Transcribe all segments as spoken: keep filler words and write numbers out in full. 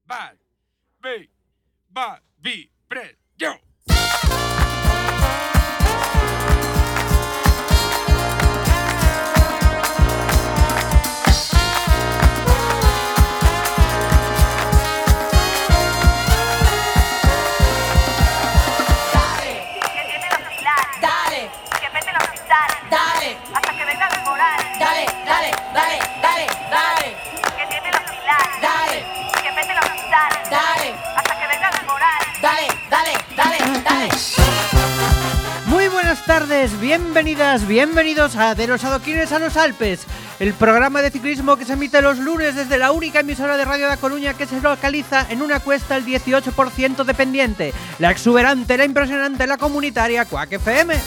va, vi, va, vi, pre, yo. Dale, hasta que venga el moral. Dale, dale, dale, dale, dale. Que tiene los pilares. Dale, que mete los cristales. Dale, hasta que venga el moral. Dale, dale, dale, dale. Muy buenas tardes, bienvenidas, bienvenidos a De los Adoquines a los Alpes, el programa de ciclismo que se emite los lunes desde la única emisora de Radio da Coruña que se localiza en una cuesta el dieciocho por ciento de pendiente, la exuberante, la impresionante, la comunitaria Quack F M.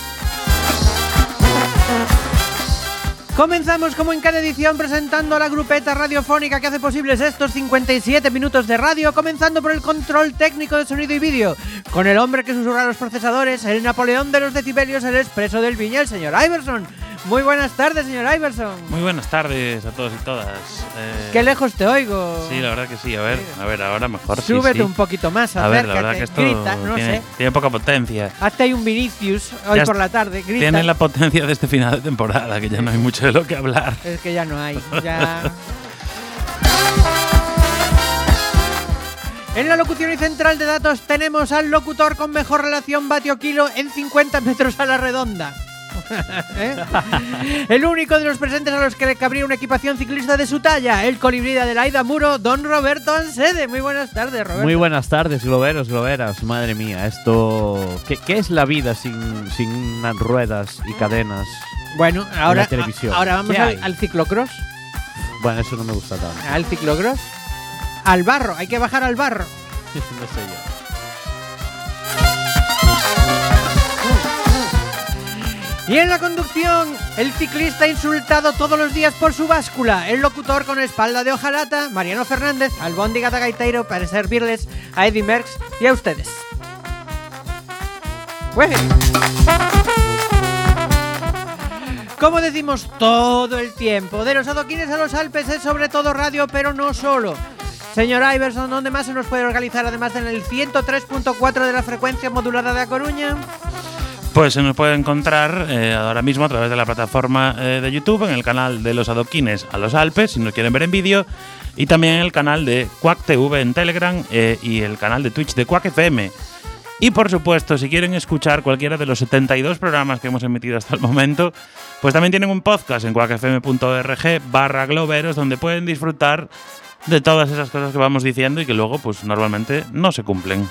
Comenzamos como en cada edición presentando a la grupeta radiofónica que hace posibles estos cincuenta y siete minutos de radio, comenzando por el control técnico de sonido y vídeo, con el hombre que susurra los procesadores, el Napoleón de los decibelios, el expreso del Viña, el señor Iverson. Muy buenas tardes, señor Iverson. Muy buenas tardes a todos y todas. Eh, Qué lejos te oigo. Sí, la verdad que sí. A ver, a ver, ahora mejor. Súbete sí, sí. un poquito más, acércate, a ver, la verdad que esto grita, no tiene, sé. tiene poca potencia. Hazte ahí un Vinicius hoy Ya por la tarde, grita. Tiene la potencia de este final de temporada, que ya no hay mucho de lo que hablar. Es que ya no hay, ya... En la locución y central de datos tenemos al locutor con mejor relación vatio-kilo en cincuenta metros a la redonda. ¿Eh? El único de los presentes a los que le cabría una equipación ciclista de su talla, el colibrí de Adelaida Muro, don Roberto Ansede. Muy buenas tardes, Roberto. Muy buenas tardes, globeros, globeras. Madre mía, esto... ¿Qué, qué es la vida sin, sin unas ruedas y cadenas? Bueno, ahora, la televisión? a- ahora vamos ¿Qué al, hay? al ciclocross. Bueno, eso no me gusta tanto. Al ciclocross. Al barro, hay que bajar al barro. No sé yo. Y en la conducción, el ciclista insultado todos los días por su báscula, el locutor con espalda de hojalata, Mariano Fernández, albóndiga de gaiteiro para servirles a Eddy Merckx y a ustedes. ¡Ueje! Como decimos todo el tiempo, de los adoquines a los Alpes es sobre todo radio, pero no solo. Señor Iverson, ¿dónde más se nos puede organizar además en el ciento tres punto cuatro de la frecuencia modulada de A Coruña? Pues se nos puede encontrar eh, ahora mismo a través de la plataforma eh, de YouTube, en el canal de los adoquines a los Alpes, si nos quieren ver en vídeo, y también en el canal de Quack T V en Telegram eh, y el canal de Twitch de Quack F M. Y por supuesto, si quieren escuchar cualquiera de los setenta y dos programas que hemos emitido hasta el momento, pues también tienen un podcast en quackfm.org barra globeros, donde pueden disfrutar de todas esas cosas que vamos diciendo y que luego pues normalmente no se cumplen.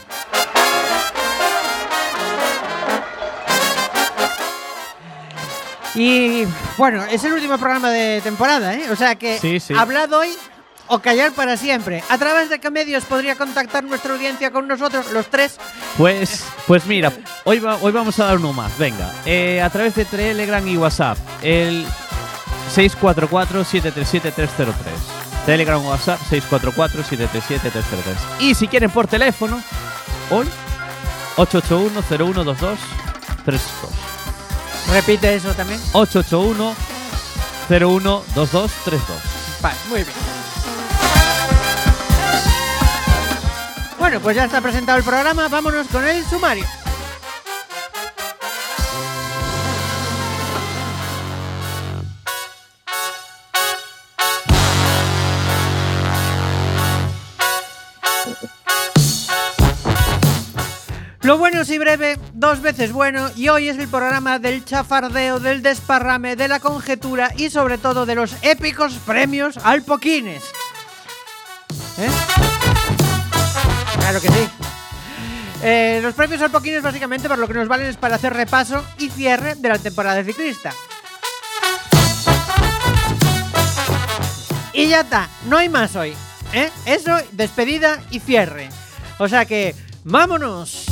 Y bueno, es el último programa de temporada, ¿eh? O sea que Sí, sí. hablad hoy o callar para siempre. ¿A través de qué medios podría contactar nuestra audiencia con nosotros, los tres? Pues, pues mira, hoy, va, hoy vamos a dar uno más. Venga, eh, a través de Telegram y WhatsApp, el seis cuatro cuatro, siete tres siete, tres cero tres. Telegram o WhatsApp, seis cuatro cuatro, siete tres siete, tres cero tres. Y si quieren por teléfono, hoy, ocho ocho uno, cero uno dos dos, tres dos. Repite eso también. ocho ocho uno, cero uno dos dos, tres dos. Vale, muy bien. Bueno, pues ya está presentado el programa, vámonos con el sumario. Lo bueno sí breve, dos veces bueno, y hoy es el programa del chafardeo, del desparrame, de la conjetura y sobre todo de los épicos premios Alpoquines. ¿Eh? Claro que sí. Eh, los premios Alpoquines básicamente por lo que nos valen es para hacer repaso y cierre de la temporada ciclista. Y ya está, no hay más hoy, ¿eh? Eso, despedida y cierre. O sea que, ¡vámonos!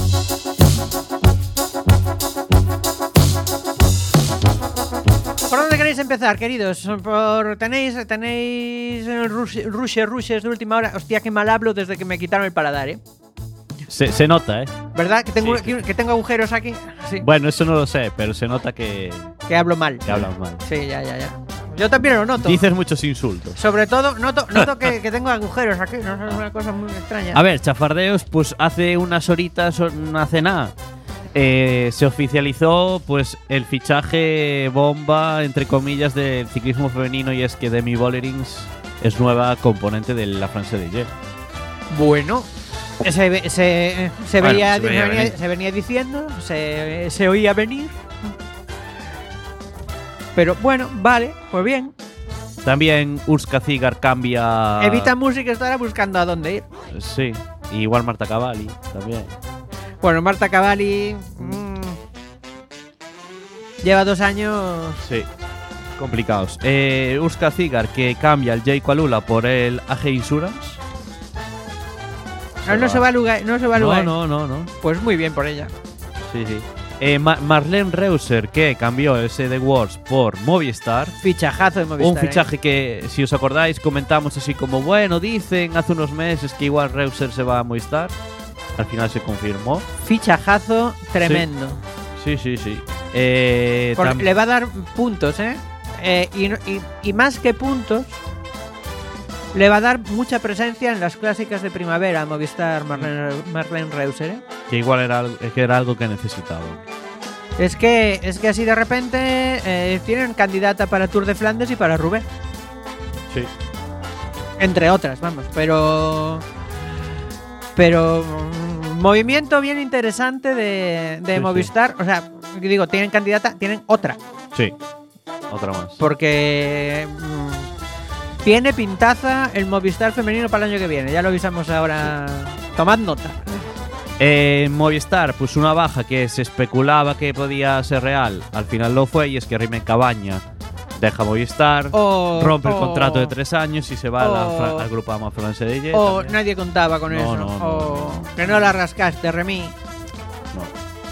¿Por dónde queréis empezar, queridos? Por, ¿Tenéis, tenéis rushes, rushes, rushes de última hora? Hostia, qué mal hablo desde que me quitaron el paladar, ¿eh? Se, se nota, ¿eh? ¿Verdad? Que tengo, Sí, que, que tengo agujeros aquí. Sí. Bueno, eso no lo sé, pero se nota que, Que hablo mal. que hablas mal. Sí, ya, ya, ya. Yo también lo noto. Dices muchos insultos. Sobre todo, noto, noto que, que tengo agujeros aquí. No es una cosa muy extraña. A ver, chafardeos, pues hace unas horitas, no hace nada. Eh, se oficializó pues el fichaje bomba, entre comillas, del ciclismo femenino, y es que Demi Bollerings es nueva componente de la France D J. Bueno, se, ve- se, se, Bueno, veía, se veía venía, venir. se venía diciendo, se, se oía venir. Pero bueno, vale, pues bien. También Urska Zigar cambia. Evita Music estará buscando a dónde ir. Sí, y igual Marta Cavalli también. Bueno, Marta Cavalli mm, lleva dos años. Sí, complicados. Eh, Urska Zigar que cambia el Jay Alula por el A G Insurance. No, no se va a lugar, no se va a No, lugar. no, no, no. Pues muy bien por ella. Sí, sí. Eh, Ma- Marlene Reuser que cambió el C D Wars por Movistar. Fichajazo de Movistar. Un fichaje que, si os acordáis, comentamos así como, bueno, dicen hace unos meses que igual Reuser se va a Movistar. Al final se confirmó. ¿eh? Fichajazo tremendo. Sí, sí, sí. Eh, Porque tam- le va a dar puntos, ¿eh? Eh, y, no- y- y más que puntos, le va a dar mucha presencia en las clásicas de primavera a Movistar Marlene, Marlene Reuser, ¿eh? que igual era, algo- que era algo que necesitaban. Es que, es que así de repente eh, tienen candidata para Tour de Flandes y para Roubaix. Sí. Entre otras, vamos. Pero. Pero. mm, movimiento bien interesante de, de Sí, Movistar. O sea, digo, tienen candidata, tienen otra. Sí. Otra más. Porque. mm, tiene pintaza el Movistar femenino para el año que viene. Ya lo avisamos ahora. Tomad nota. Eh, Movistar, pues una baja que se especulaba que podía ser real. Al final lo fue, y es que Rimen Cabaña deja Movistar, O, rompe el o- contrato de tres años y se va a la o- Fra- al Grupama France D J. O también. nadie contaba con No, eso. no, no, o no. que no la rascaste, Remy. No.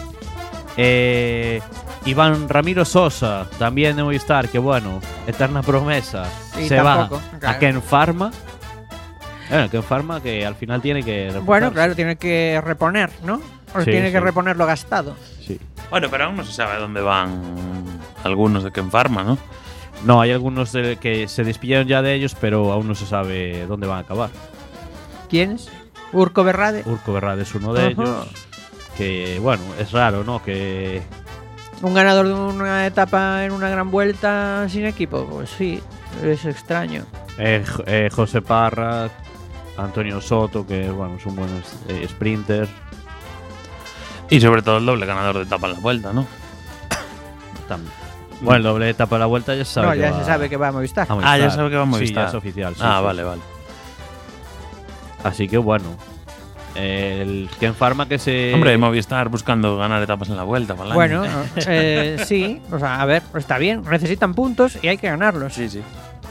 Eh, Iván Ramiro Sosa, también de Movistar, que bueno, eterna promesa. Y se tampoco, va claro. a Ken Pharma. Bueno, Ken Pharma que al final tiene que reportarse. Bueno, claro, tiene que reponer, ¿no? O Sí, tiene que sí. reponer lo gastado. Sí. Bueno, pero aún no se sabe a dónde van algunos de Ken Pharma, ¿no? No, hay algunos de- que se despillaron ya de ellos, pero aún no se sabe dónde van a acabar. ¿Quiénes? Urco Berrade. Urco Berrade es uno de Ajá. ellos. Que, bueno, es raro, ¿no? Que Un ganador de una etapa en una gran vuelta sin equipo. Pues sí, es extraño. eh, J- eh, José Parra, Antonio Soto, que, bueno, son buenos eh, sprinters. Y sobre todo el doble ganador de etapa en la vuelta, ¿no? También. Bueno, el doble etapa de la vuelta ya se sabe. no, que ya va se sabe que va a Movistar. a Movistar. Ah, ya sabe que va a Sí, Movistar. ya es oficial. sí, ah, sí. vale, vale. Así que bueno. El Ken Pharma que se. Hombre, Movistar buscando ganar etapas en la vuelta para el año. Bueno, eh, sí, o sea, a ver, está bien, necesitan puntos y hay que ganarlos. Sí, sí.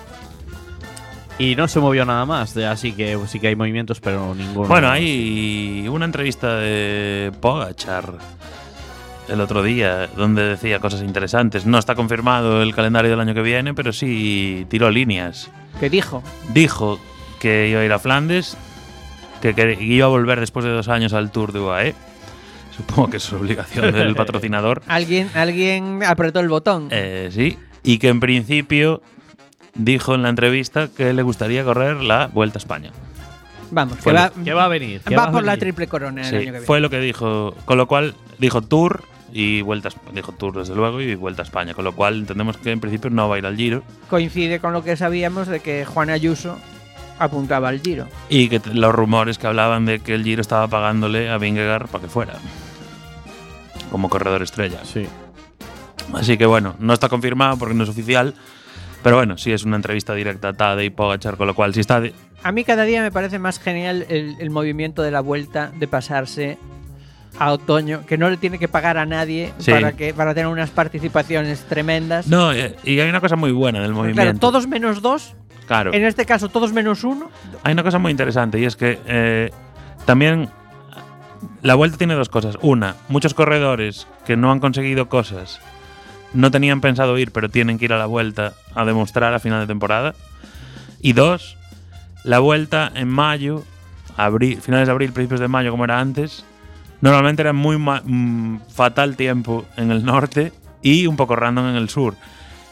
Y no se movió nada más. de- Así que sí que hay movimientos, pero ninguno. Bueno, hay una entrevista de Pogačar el otro día donde decía cosas interesantes. No está confirmado el calendario del año que viene, pero sí tiró líneas. ¿Qué dijo? Dijo que iba a ir a Flandes, que, que iba a volver después de dos años al Tour de U A E. Supongo que es obligación del patrocinador. Alguien, alguien apretó el botón. Eh, sí. Y que en principio dijo en la entrevista que le gustaría correr la Vuelta a España. Vamos, que fue va, ¿Qué va a venir? ¿Qué va a por la venir? triple corona el Sí, año que viene. fue lo que dijo. Con lo cual dijo Tour y Vuelta a Esp- Dijo Tour desde luego y Vuelta a España. Con lo cual entendemos que en principio no va a ir al Giro Coincide con lo que sabíamos de que Juan Ayuso apuntaba al Giro. y que t- los rumores que hablaban de que el Giro estaba pagándole a Vingegaard para que fuera como corredor estrella. Sí. Así que bueno, no está confirmado porque no es oficial. Pero bueno, sí es una entrevista directa a Tadej Pogačar, con lo cual si está de- A mí cada día me parece más genial el, el movimiento de la vuelta de pasarse a otoño, que no le tiene que pagar a nadie Sí. para que para tener unas participaciones tremendas. No, eh, y hay una cosa muy buena del movimiento. Claro, todos menos dos, Claro. en este caso todos menos uno. Hay una cosa muy interesante y es que eh, también la vuelta tiene dos cosas. Una, muchos corredores que no han conseguido cosas no tenían pensado ir, pero tienen que ir a la vuelta a demostrar a final de temporada. Y dos, la vuelta en mayo, abril, finales de abril, principios de mayo, como era antes, normalmente era muy ma- mm, fatal tiempo en el norte y un poco random en el sur.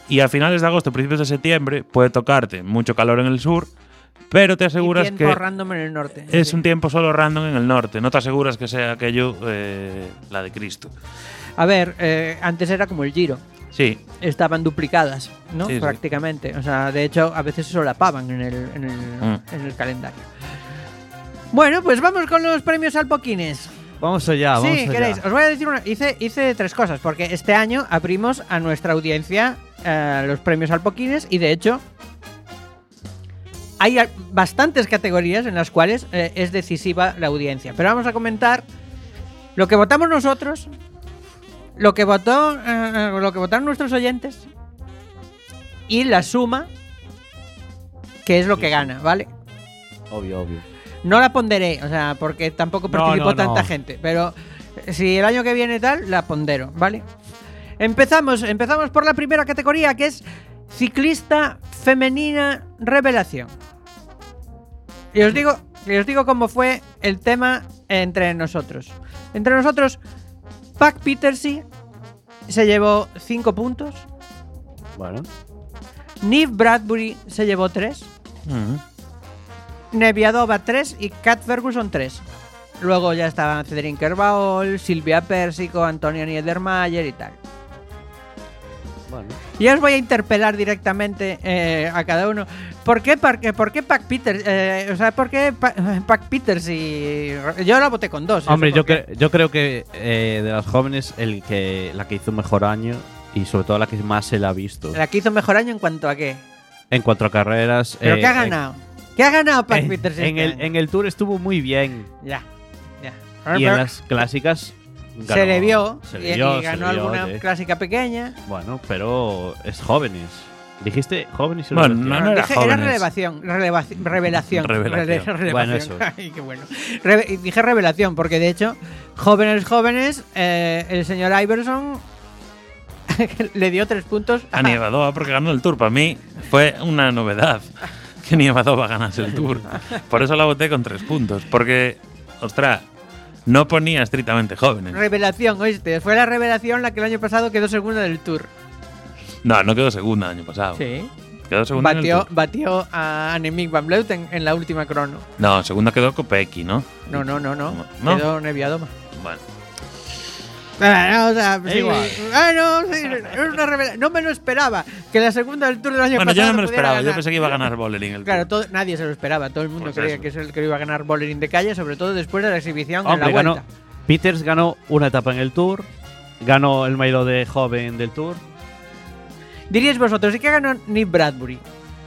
Y a finales de agosto, principios de septiembre, puede tocarte mucho calor en el sur, pero te aseguras y tiempo que random en el norte. es sí. un tiempo solo random en el norte. No te aseguras que sea aquello eh, la de Cristo. A ver, eh, antes era como el Giro. Sí, Estaban duplicadas, ¿no? Sí, sí. Prácticamente. O sea, de hecho, a veces se solapaban en el, en el, Mm. en el calendario. Bueno, pues vamos con los premios Alpoquines. Vamos allá, vamos Sí, allá. queréis. Os voy a decir una. Hice, hice tres cosas, porque este año abrimos a nuestra audiencia eh, los premios Alpoquines y de hecho hay a- bastantes categorías en las cuales eh, es decisiva la audiencia. Pero vamos a comentar lo que votamos nosotros, lo que votó, eh, lo que votaron nuestros oyentes y la suma, que es lo que gana, ¿vale? Obvio, obvio. No la ponderé, o sea, porque tampoco No, participó no, tanta no. gente. Pero si el año que viene tal, la pondero, ¿vale? Empezamos, empezamos por la primera categoría, que es ciclista femenina revelación. Y os digo, y os digo cómo fue el tema entre nosotros. Entre nosotros, Pac Petersi se llevó cinco puntos, Bueno. Niv Bradbury se llevó tres, Ujú. Neviadova tres y Kat Ferguson tres. Luego ya estaban Cedric Kerbaol, Silvia Pérsico, Antonia Niedermayer y tal. Bueno. Y os voy a interpelar directamente eh, a cada uno. ¿Por qué, por qué, por qué Pac Peters? Eh, o sea, ¿por qué Pa- Pac Peters y yo la voté con dos? Hombre, eso yo, porque- cre- yo creo que eh, de las jóvenes, el que la que hizo mejor año y sobre todo la que más se la ha visto. La que hizo mejor año en cuanto a qué. En cuanto a carreras. ¿Pero eh, qué ha en- ganado? ¿Qué ha ganado Pac En, Peters en este el, año? en el Tour estuvo muy bien. Ya, ya. Y Pero en las clásicas. se ganó- le vio, se y, le vio, y ganó se le vio, alguna sí. clásica pequeña. Bueno, pero es jóvenes. Dijiste jóvenes y Bueno, revelación. no, no era dije, jóvenes. relevación, relevación, revelación. Revelación. Rele- Bueno, relevación. eso. Ay, qué bueno. Reve- dije revelación porque de hecho, jóvenes, jóvenes, eh, el señor Iverson le dio tres puntos A Nievadova porque ganó el Tour. Para mí fue una novedad que Nievadova ganase el Tour. Por eso la voté con tres puntos. Porque, ostras, no ponía estrictamente jóvenes. Revelación, oíste. Fue la revelación la que el año pasado quedó segunda del Tour. No, no quedó segunda el año pasado. Sí. Quedó segunda en el Batió, Tour. batió a Annemiek van Vleuten en la última crono. No, segunda quedó Kopecky, ¿no? No, no, no, no. ¿No? Quedó Neviadoma. Bueno. Ah, no, o sea, sí, igual. ah, no, sí, es una revela- no me lo esperaba. Que la segunda del Tour del año Bueno, pasado yo no me lo pudiera esperaba. Yo ganar. pensé que iba a ganar Bollering el Claro, Tour. todo- nadie se lo esperaba. Todo el mundo Pues creía eso. que es el que iba a ganar Bollering de calle, sobre todo después de la exhibición Hombre, en la ganó. vuelta. Peters ganó una etapa en el Tour. Ganó el Mailo de joven del Tour. Diríais vosotros, ¿y qué ganó Nick Bradbury?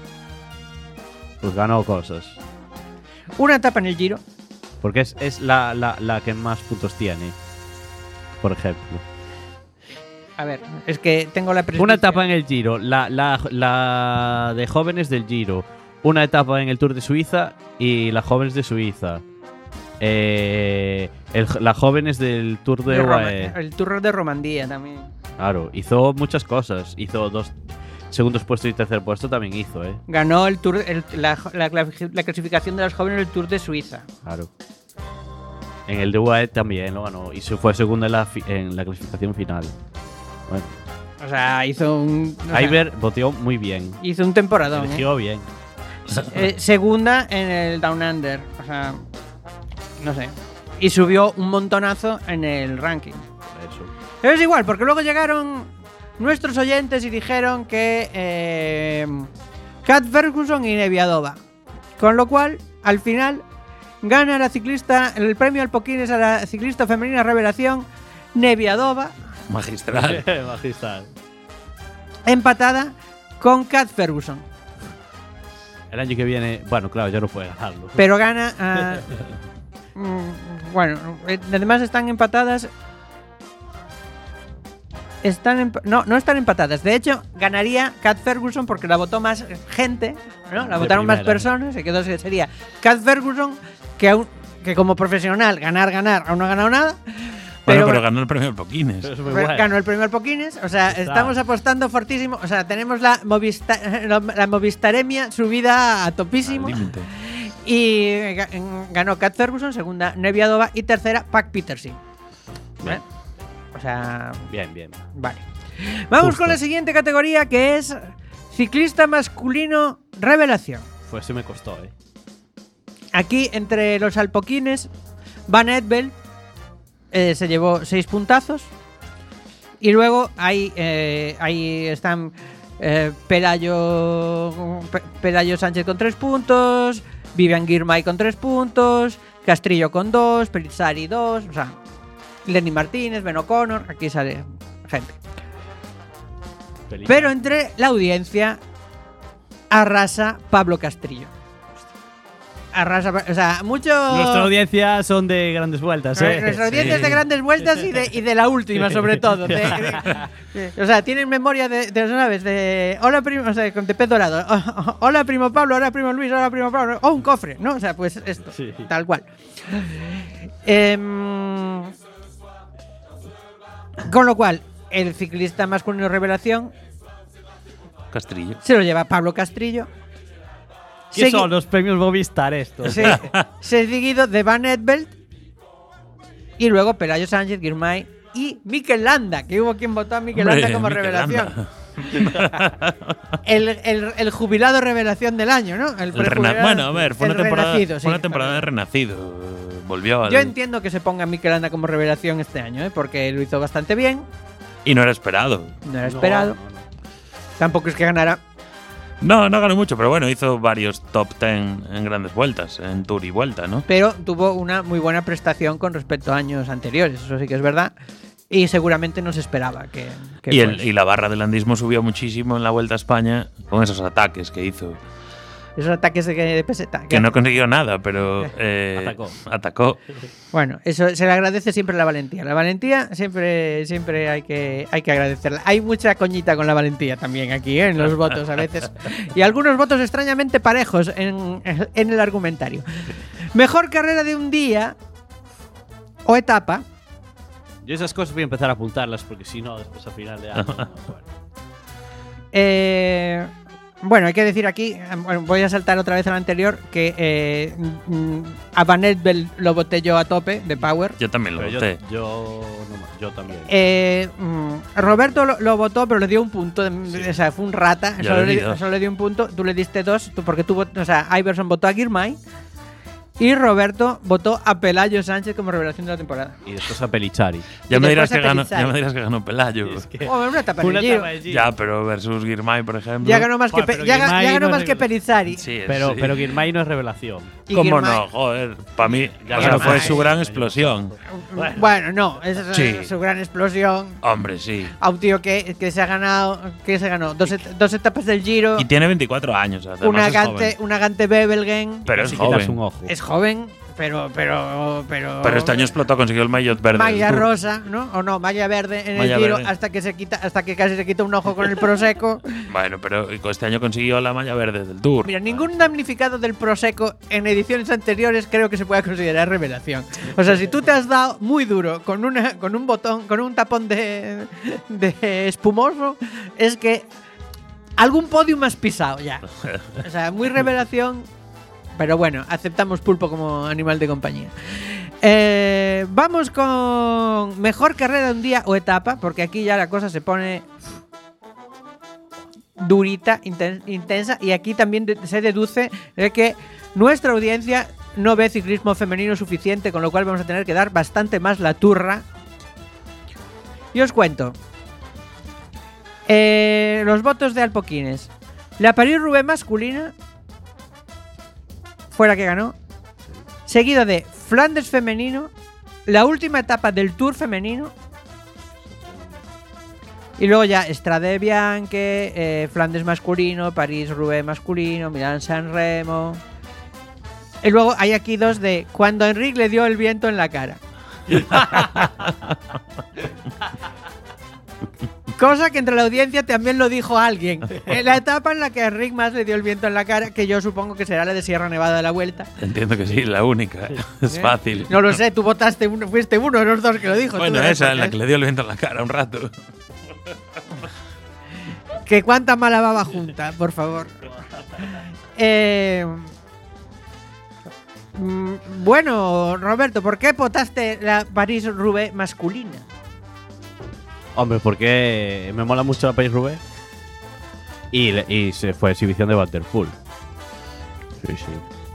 Pues ganó cosas. Una etapa en el Giro. Porque es, es la, la, la que más puntos tiene. Por ejemplo. A ver, es que tengo la prescripción. Una etapa en el Giro. La, la, la de jóvenes del Giro. Una etapa en el Tour de Suiza. Y la jóvenes de Suiza. Eh, el, la jóvenes del Tour de De Roma- U A E. el Tour de Romandía también. Claro, hizo muchas cosas. Hizo dos segundos puestos y tercer puesto también hizo, ¿eh? Ganó el tour, el- la, la clasi- la clasificación de los jóvenes del Tour de Suiza. Claro. En el de U A E también lo ganó. Y se fue segundo en la, fi- en la clasificación final. Bueno, O sea, hizo un. o sea, Iber voteó muy bien. hizo un temporadón. ¿eh? Eligió bien. Eh, segunda en el Down Under. O sea, no sé. Y subió un montonazo en el ranking. Por eso. Pero es igual, porque luego llegaron nuestros oyentes y dijeron que eh, Kat Ferguson y Neviadova. Con lo cual, al final, gana la ciclista, el premio Alpoquines a la ciclista femenina revelación, Neviadova, Magistral. Magistral. empatada con Kat Ferguson. El año que viene, bueno, claro, ya no puede ganarlo. Pero gana a... Mm, bueno, eh, además están empatadas. Están emp- no, no están empatadas. De hecho, ganaría Kat Ferguson porque la votó más gente, ¿no? La De votaron más primera. personas. Se quedó, sería Kat Ferguson, que, aún, que como profesional, ganar, ganar, aún no ha ganado nada. Bueno, pero bueno, ganó el premio Alpoquines. Pero es muy Pero bueno. ganó el premio Alpoquines, o sea, Está. estamos apostando fortísimo, o sea, tenemos la, Movista- la Movistaremia subida a Al topísimo. límite. Y ga- ganó Kat Ferguson, segunda Neviadova y tercera Pac Petersi. Bien. O sea, Bien, bien. vale. Vamos Justo. con la siguiente categoría, que es ciclista masculino revelación. Pues sí me costó, ¿eh? Aquí, entre los alpoquines, Van Edveld eh, se llevó seis puntazos. Y luego ahí, eh, ahí están eh, Pelayo, Pe- Pelayo Sánchez con tres puntos, Vivian Girmay con tres puntos, Castrillo con dos, Pellizzari dos, o sea, Lenny Martínez, Ben O'Connor, aquí sale gente. Feliz. Pero entre la audiencia arrasa Pablo Castrillo. Arrasa, o sea, mucho. Nuestra audiencia son de grandes vueltas, ¿eh? Nuestra audiencia es de grandes vueltas y de, y de la última, sobre todo. De- de- de- o sea, tienen memoria de, de ¿sabes? De hola primo, o sea, con de pez dorado. Oh, oh, hola primo Pablo, hola primo Luis, hola primo Pablo. O un cofre, ¿no? O sea, pues esto, Sí. tal cual. Em, con lo cual, el ciclista masculino revelación Castrillo. se lo lleva Pablo Castrillo. ¿Qué Segui- son los premios Movistar estos? Sí, seguido de Van Edveld y luego Pelayo Sánchez, Girmay y Mikel Landa, que hubo quien votó a Mikel Hombre, Landa como Mikel revelación. Landa. El, el- el jubilado revelación del año, ¿no? El prejubilado- rena- bueno, a ver, fue el una temporada, renacido, fue una sí. temporada de renacido. Eh, Volvió al. Yo entiendo que se ponga a Mikel Landa como revelación este año, ¿eh? Porque lo hizo bastante bien, Y no era esperado. no era esperado. No, no, no. Tampoco es que ganara. No, no ganó mucho, pero bueno, hizo varios top ten en grandes vueltas, en Tour y Vuelta, ¿no? Pero tuvo una muy buena prestación con respecto a años anteriores, eso sí que es verdad. Y seguramente no se esperaba que, que Y, el, fuese. y la barra del landismo subió muchísimo en la Vuelta a España con esos ataques que hizo. Esos ataques de, de peseta. Que no consiguió nada, pero eh, Atacó. atacó. Bueno, eso se le agradece siempre la valentía. La valentía siempre, siempre hay que, hay que agradecerla. Hay mucha coñita con la valentía también aquí, ¿eh? En los votos a veces. Y algunos votos extrañamente parejos en, en el argumentario. Mejor carrera de un día o etapa. Yo esas cosas voy a empezar a apuntarlas porque si no, después a final de año. no, bueno. Eh, bueno, hay que decir aquí, eh, bueno, voy a saltar otra vez al anterior, que eh, mm, a Van Edveld lo voté yo a tope de Power. Yo también lo Pero yo, voté. yo, no, yo también. Eh, mm, Roberto lo, lo votó, pero le dio un punto. de- O sea, fue un rata. Yo Solo le di le, dos. solo le dio un punto. Tú le diste dos. Tú, porque tú, vot- o sea, Iverson votó a Girmay. Y Roberto votó a Pelayo Sánchez como revelación de la temporada. Y después a Pelichari. Ya y me, dirás después que a ganó, Pellizzari. ya me dirás que ganó Pelayo. Es que Joder, una etapa en una el Giro. etapa de Giro. Ya, pero versus Girmay, por ejemplo. Ya ganó más que, Joder, Pe- pero ya, ga- Girmay ya ganó no más es que revelación. Pellizzari. Sí, Pero, sí. pero Girmay no es revelación. Y ¿Cómo Girmay- no? Joder, para mí. Ya o sea, ganó fue más. su gran explosión. Bueno, bueno, no. Esa es Sí. su gran explosión. Hombre, sí. A un tío que, que se ha ganado. Que se ganó dos, et- dos etapas del Giro. Y tiene veinticuatro años. Además Una es Gante, joven. una Gante Bebelgen. Pero es Si quitas joven. un ojo. Es joven, pero. Pero. Pero, Pero este año explotó, consiguió el maillot verde. del Malla Tour. rosa, ¿no? O no, malla verde en Malla el Giro verde. hasta que se quita, hasta que casi se quita un ojo con el Prosecco. Bueno, pero este año consiguió la malla verde del Tour. Mira, ningún damnificado del Prosecco en ediciones anteriores creo que se pueda considerar revelación. O sea, si tú te has dado muy duro con una, con un botón, con un tapón de, de espumoso, es que algún podium has pisado ya. O sea, muy revelación. Pero bueno, aceptamos pulpo como animal de compañía. Eh, vamos con mejor carrera de un día o etapa, porque aquí ya la cosa se pone durita, inten- intensa, y aquí también de- se deduce de que nuestra audiencia no ve ciclismo femenino suficiente, con lo cual vamos a tener que dar bastante más la turra. Y os cuento. Eh, los votos de Alpoquines. La París-Roubaix masculina fue la que ganó. Seguido de Flandes femenino, la última etapa del Tour femenino. Y luego ya Strade Bianche, eh, Flandes masculino, París-Roubaix masculino, Milán-San Remo. Y luego hay aquí dos de cuando Enrique le dio el viento en la cara. Cosa que entre la audiencia también lo dijo alguien. En la etapa en la que a Enrique más le dio el viento en la cara, que yo supongo que será la de Sierra Nevada de la Vuelta. Entiendo que sí, la única. Es ¿Eh? fácil. No lo sé, tú votaste uno, fuiste uno de los dos que lo dijo. Bueno, tú verás esa por es la qué. que le dio el viento en la cara un rato. Que cuánta mala baba junta, por favor. Eh, mm, bueno, Roberto, ¿por qué votaste la París-Roubaix masculina? Hombre, porque me mola mucho la París-Roubaix. Y, le- y se fue a exhibición de Van der Poel. Sí, sí.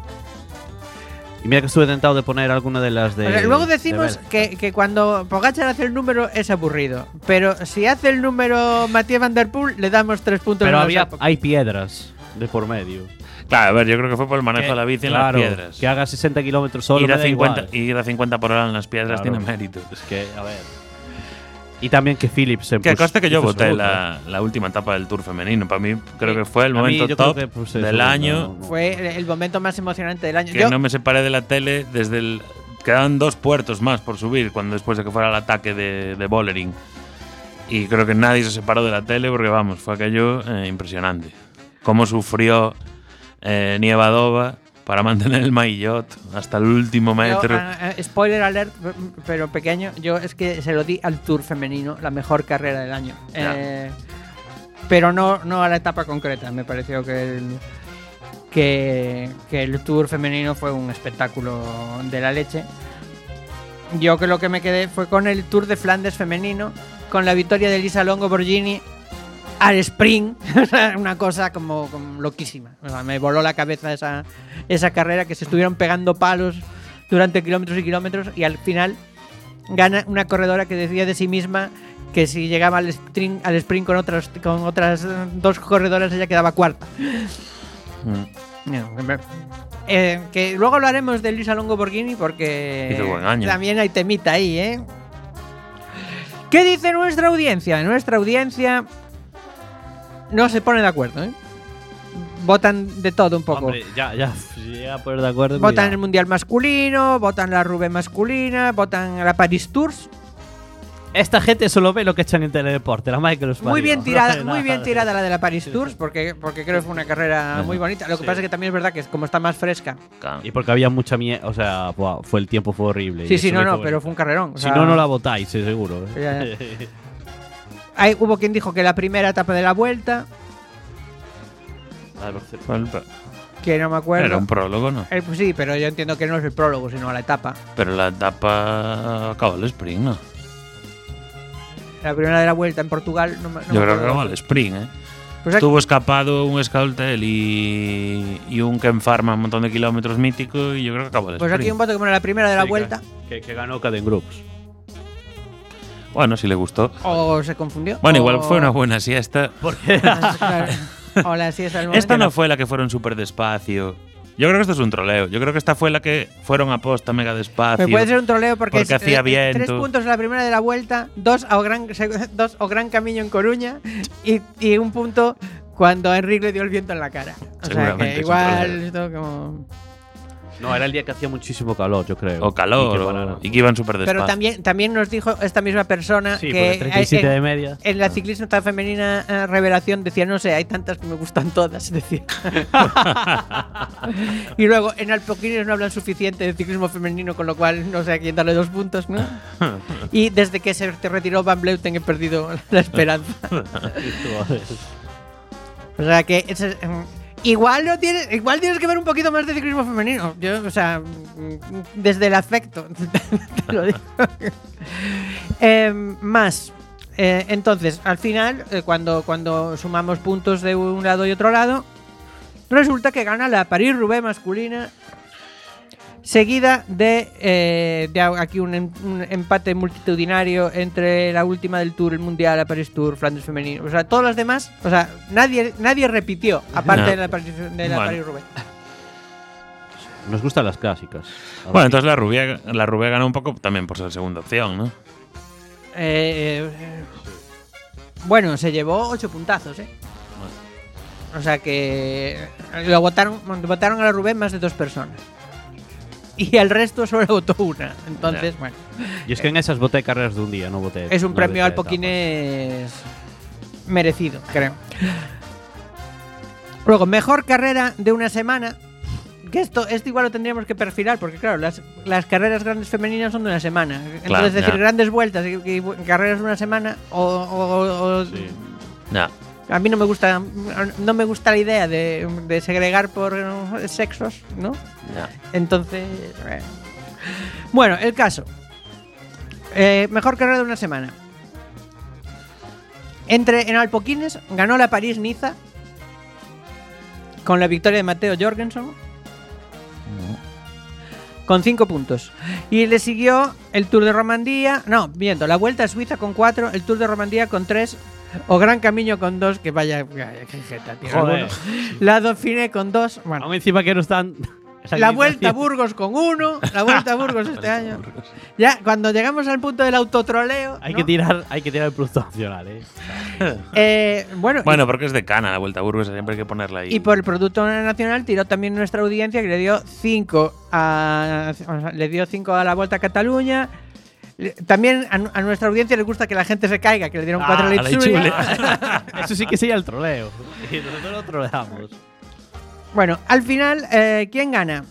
Y mira que estuve tentado de poner alguna de las de. O sea, luego de decimos Bélgica. que, que cuando Pogacar hace el número es aburrido. Pero si hace el número Mathieu Van Der Poel, le damos tres puntos. Pero en había, los hay piedras de por medio. Claro, a ver, yo creo que fue por el manejo Que- de la bici claro, en las piedras. Que haga sesenta kilómetros solo. ir, a me da cincuenta, igual. ir a cincuenta por hora en las piedras Claro. tiene mérito. Es que, a ver. Y también que Philips se Que puso- conste que yo puso voté segundo. la, la última etapa del Tour femenino. Para mí creo Sí. que fue el A mí momento yo creo top que puse del segundo, año. no, no. Fue el momento más emocionante del año. Que Yo- no me separé de la tele desde el. Quedaban dos puertos más por subir cuando después de que fuera el ataque de, de Bollering. Y creo que nadie se separó de la tele porque, vamos, fue aquello eh, impresionante. Cómo sufrió eh, Nievadova para mantener el maillot hasta el último yo, metro. ah, ah, spoiler alert, pero pequeño. Yo es que se lo di al Tour femenino, la mejor carrera del año. Ya. Eh, pero no, no a la etapa concreta. Me pareció que el, que, que el Tour femenino fue un espectáculo de la leche. Yo que lo que me quedé fue con el Tour de Flandes femenino, con la victoria de Elisa Longo Borghini al sprint. Una cosa como, como loquísima. O sea, me voló la cabeza esa, esa carrera, que se estuvieron pegando palos durante kilómetros y kilómetros, y al final gana una corredora que decía de sí misma que si llegaba al sprint, al sprint con, otras, con otras eh, dos corredoras ella quedaba cuarta. Mm. No, que me- eh, que luego hablaremos de Elisa Longo Borghini porque Hizo buen año. también hay temita ahí, ¿eh? ¿Qué dice nuestra audiencia? Nuestra audiencia no se pone de acuerdo, ¿eh? Votan de todo un poco. Hombre, ya, ya, si llega a poner de acuerdo. Votan cuidado. el Mundial masculino, votan la Roubaix masculina, votan la Paris Tours. Esta gente solo ve lo que echan en Teledeporte, la madre que los Muy parió. bien No tirada, hace muy nada. bien tirada la de la Paris Tours, porque, porque creo que fue una carrera muy bonita. Lo que Sí. pasa es que también es verdad que como está más fresca. Claro. Y porque había mucha mierda, o sea, buah, fue el tiempo fue horrible. Sí, y sí, eso no, lo no, hizo pero bonito. fue un carrerón. o Si sea, no, no la votáis, eh, seguro. eh. Ya, Hay, hubo quien dijo que la primera etapa de la vuelta, Fue el- que no me acuerdo. Era un prólogo, ¿no? Eh, pues sí, pero yo entiendo que no es el prólogo, sino la etapa. Pero la etapa acabó el sprint, ¿no? La primera de la vuelta en Portugal. No, me- no me Yo creo que acuerdo. acabó el sprint, ¿eh? Pues aquí- Estuvo escapado un Scouttel y, y un Ken Pharma un montón de kilómetros mítico y yo creo que acabó el pues sprint. aquí un voto que pone la primera de la Sí, vuelta. Que, que ganó Caden Groups. Bueno, si le gustó. O se confundió. Bueno, o- igual fue una buena siesta. Claro. Hola, sí, es el momento. Esta no fue la que fueron súper despacio. Yo creo que esto es un troleo. Yo creo que esta fue la que fueron a posta mega despacio. Me puede ser un troleo porque, Porque es, hacía eh, viento. tres puntos en la primera de la vuelta, dos a Gran, dos o Gran Camino en Coruña y, y un punto cuando a Enrique le dio el viento en la cara. O sea Seguramente que es un igual troleo. esto como... No, era el día que hacía muchísimo calor, yo creo. O calor, Y que o- pararon. y que iban súper despacio. Pero también, también nos dijo esta misma persona Sí, que porque treinta y siete en, de media. en la ciclista femenina eh, revelación decía, no sé, hay tantas que me gustan todas, decía. Y luego en Alpoquines no hablan suficiente de ciclismo femenino, con lo cual no sé a quién darle dos puntos, ¿no? Y desde que se te retiró Van Vleuten he perdido la esperanza. O sea que ese es, mm, igual no tienes, igual tienes que ver un poquito más de ciclismo femenino. Yo, o sea, mm, desde el afecto, te lo digo. Em, más. Eh, entonces, al final, eh, cuando, cuando sumamos puntos de un lado y otro lado, resulta que gana la París-Roubaix masculina, seguida de, eh, de aquí un, em- un empate multitudinario entre la última del Tour, el Mundial, la Paris Tour, Flandes femenino. O sea, todos los demás, o sea, nadie, nadie repitió, aparte No. de la, Paris- de la Bueno. París-Roubaix. Nos gustan las clásicas. Bueno, entonces la Rubia, la Rubia ganó un poco también por ser segunda opción, ¿no? Eh, eh, bueno, se llevó ocho puntazos, ¿eh? O sea que lo votaron, votaron a la Roubaix más de dos personas. Y el resto solo votó una. Entonces, Ya. bueno, Y es que en esas voté carreras de un día, no voté. es un no premio de al etapas. Poquines merecido, creo. Luego, mejor carrera de una semana. Que esto, esto igual lo tendríamos que perfilar, porque claro, las, las carreras grandes femeninas son de una semana. Entonces, Claro, decir ya. grandes vueltas y, y carreras de una semana, o, o- o- Sí. Ya. a mí no me gusta, no me gusta la idea de, de segregar por eh, sexos, ¿no? Ya. Entonces, eh. bueno, el caso. Eh, mejor carrera de una semana. Entre en Alpoquines ganó la París-Niza con la victoria de Matteo Jorgensen con cinco puntos. Y le siguió el Tour de Romandía, no, viendo, la Vuelta a Suiza con cuatro, el Tour de Romandía con tres, o Gran Camino con dos, que vaya, vaya qué jeta, tío, Joder. alguno. La Dauphiné con dos, bueno. Aún encima que no están. La Vuelta a Burgos con uno, la Vuelta a Burgos este año. Ya, cuando llegamos al punto del autotroleo. Hay ¿no? que tirar, hay que tirar el producto nacional, eh. Eh, bueno, Bueno, porque es de Cana la Vuelta a Burgos, siempre hay que ponerla ahí. y por el Producto Nacional tiró también nuestra audiencia, que le dio cinco a, o sea, le dio cinco a la Vuelta a Cataluña. Le- También a, nu- a nuestra audiencia le gusta que la gente se caiga, que le dieron cuatro Ah, a a la Itzulia. Itzulia. Eso sí que sería el troleo. Y nosotros lo troleamos. Bueno, al final, eh, ¿quién gana?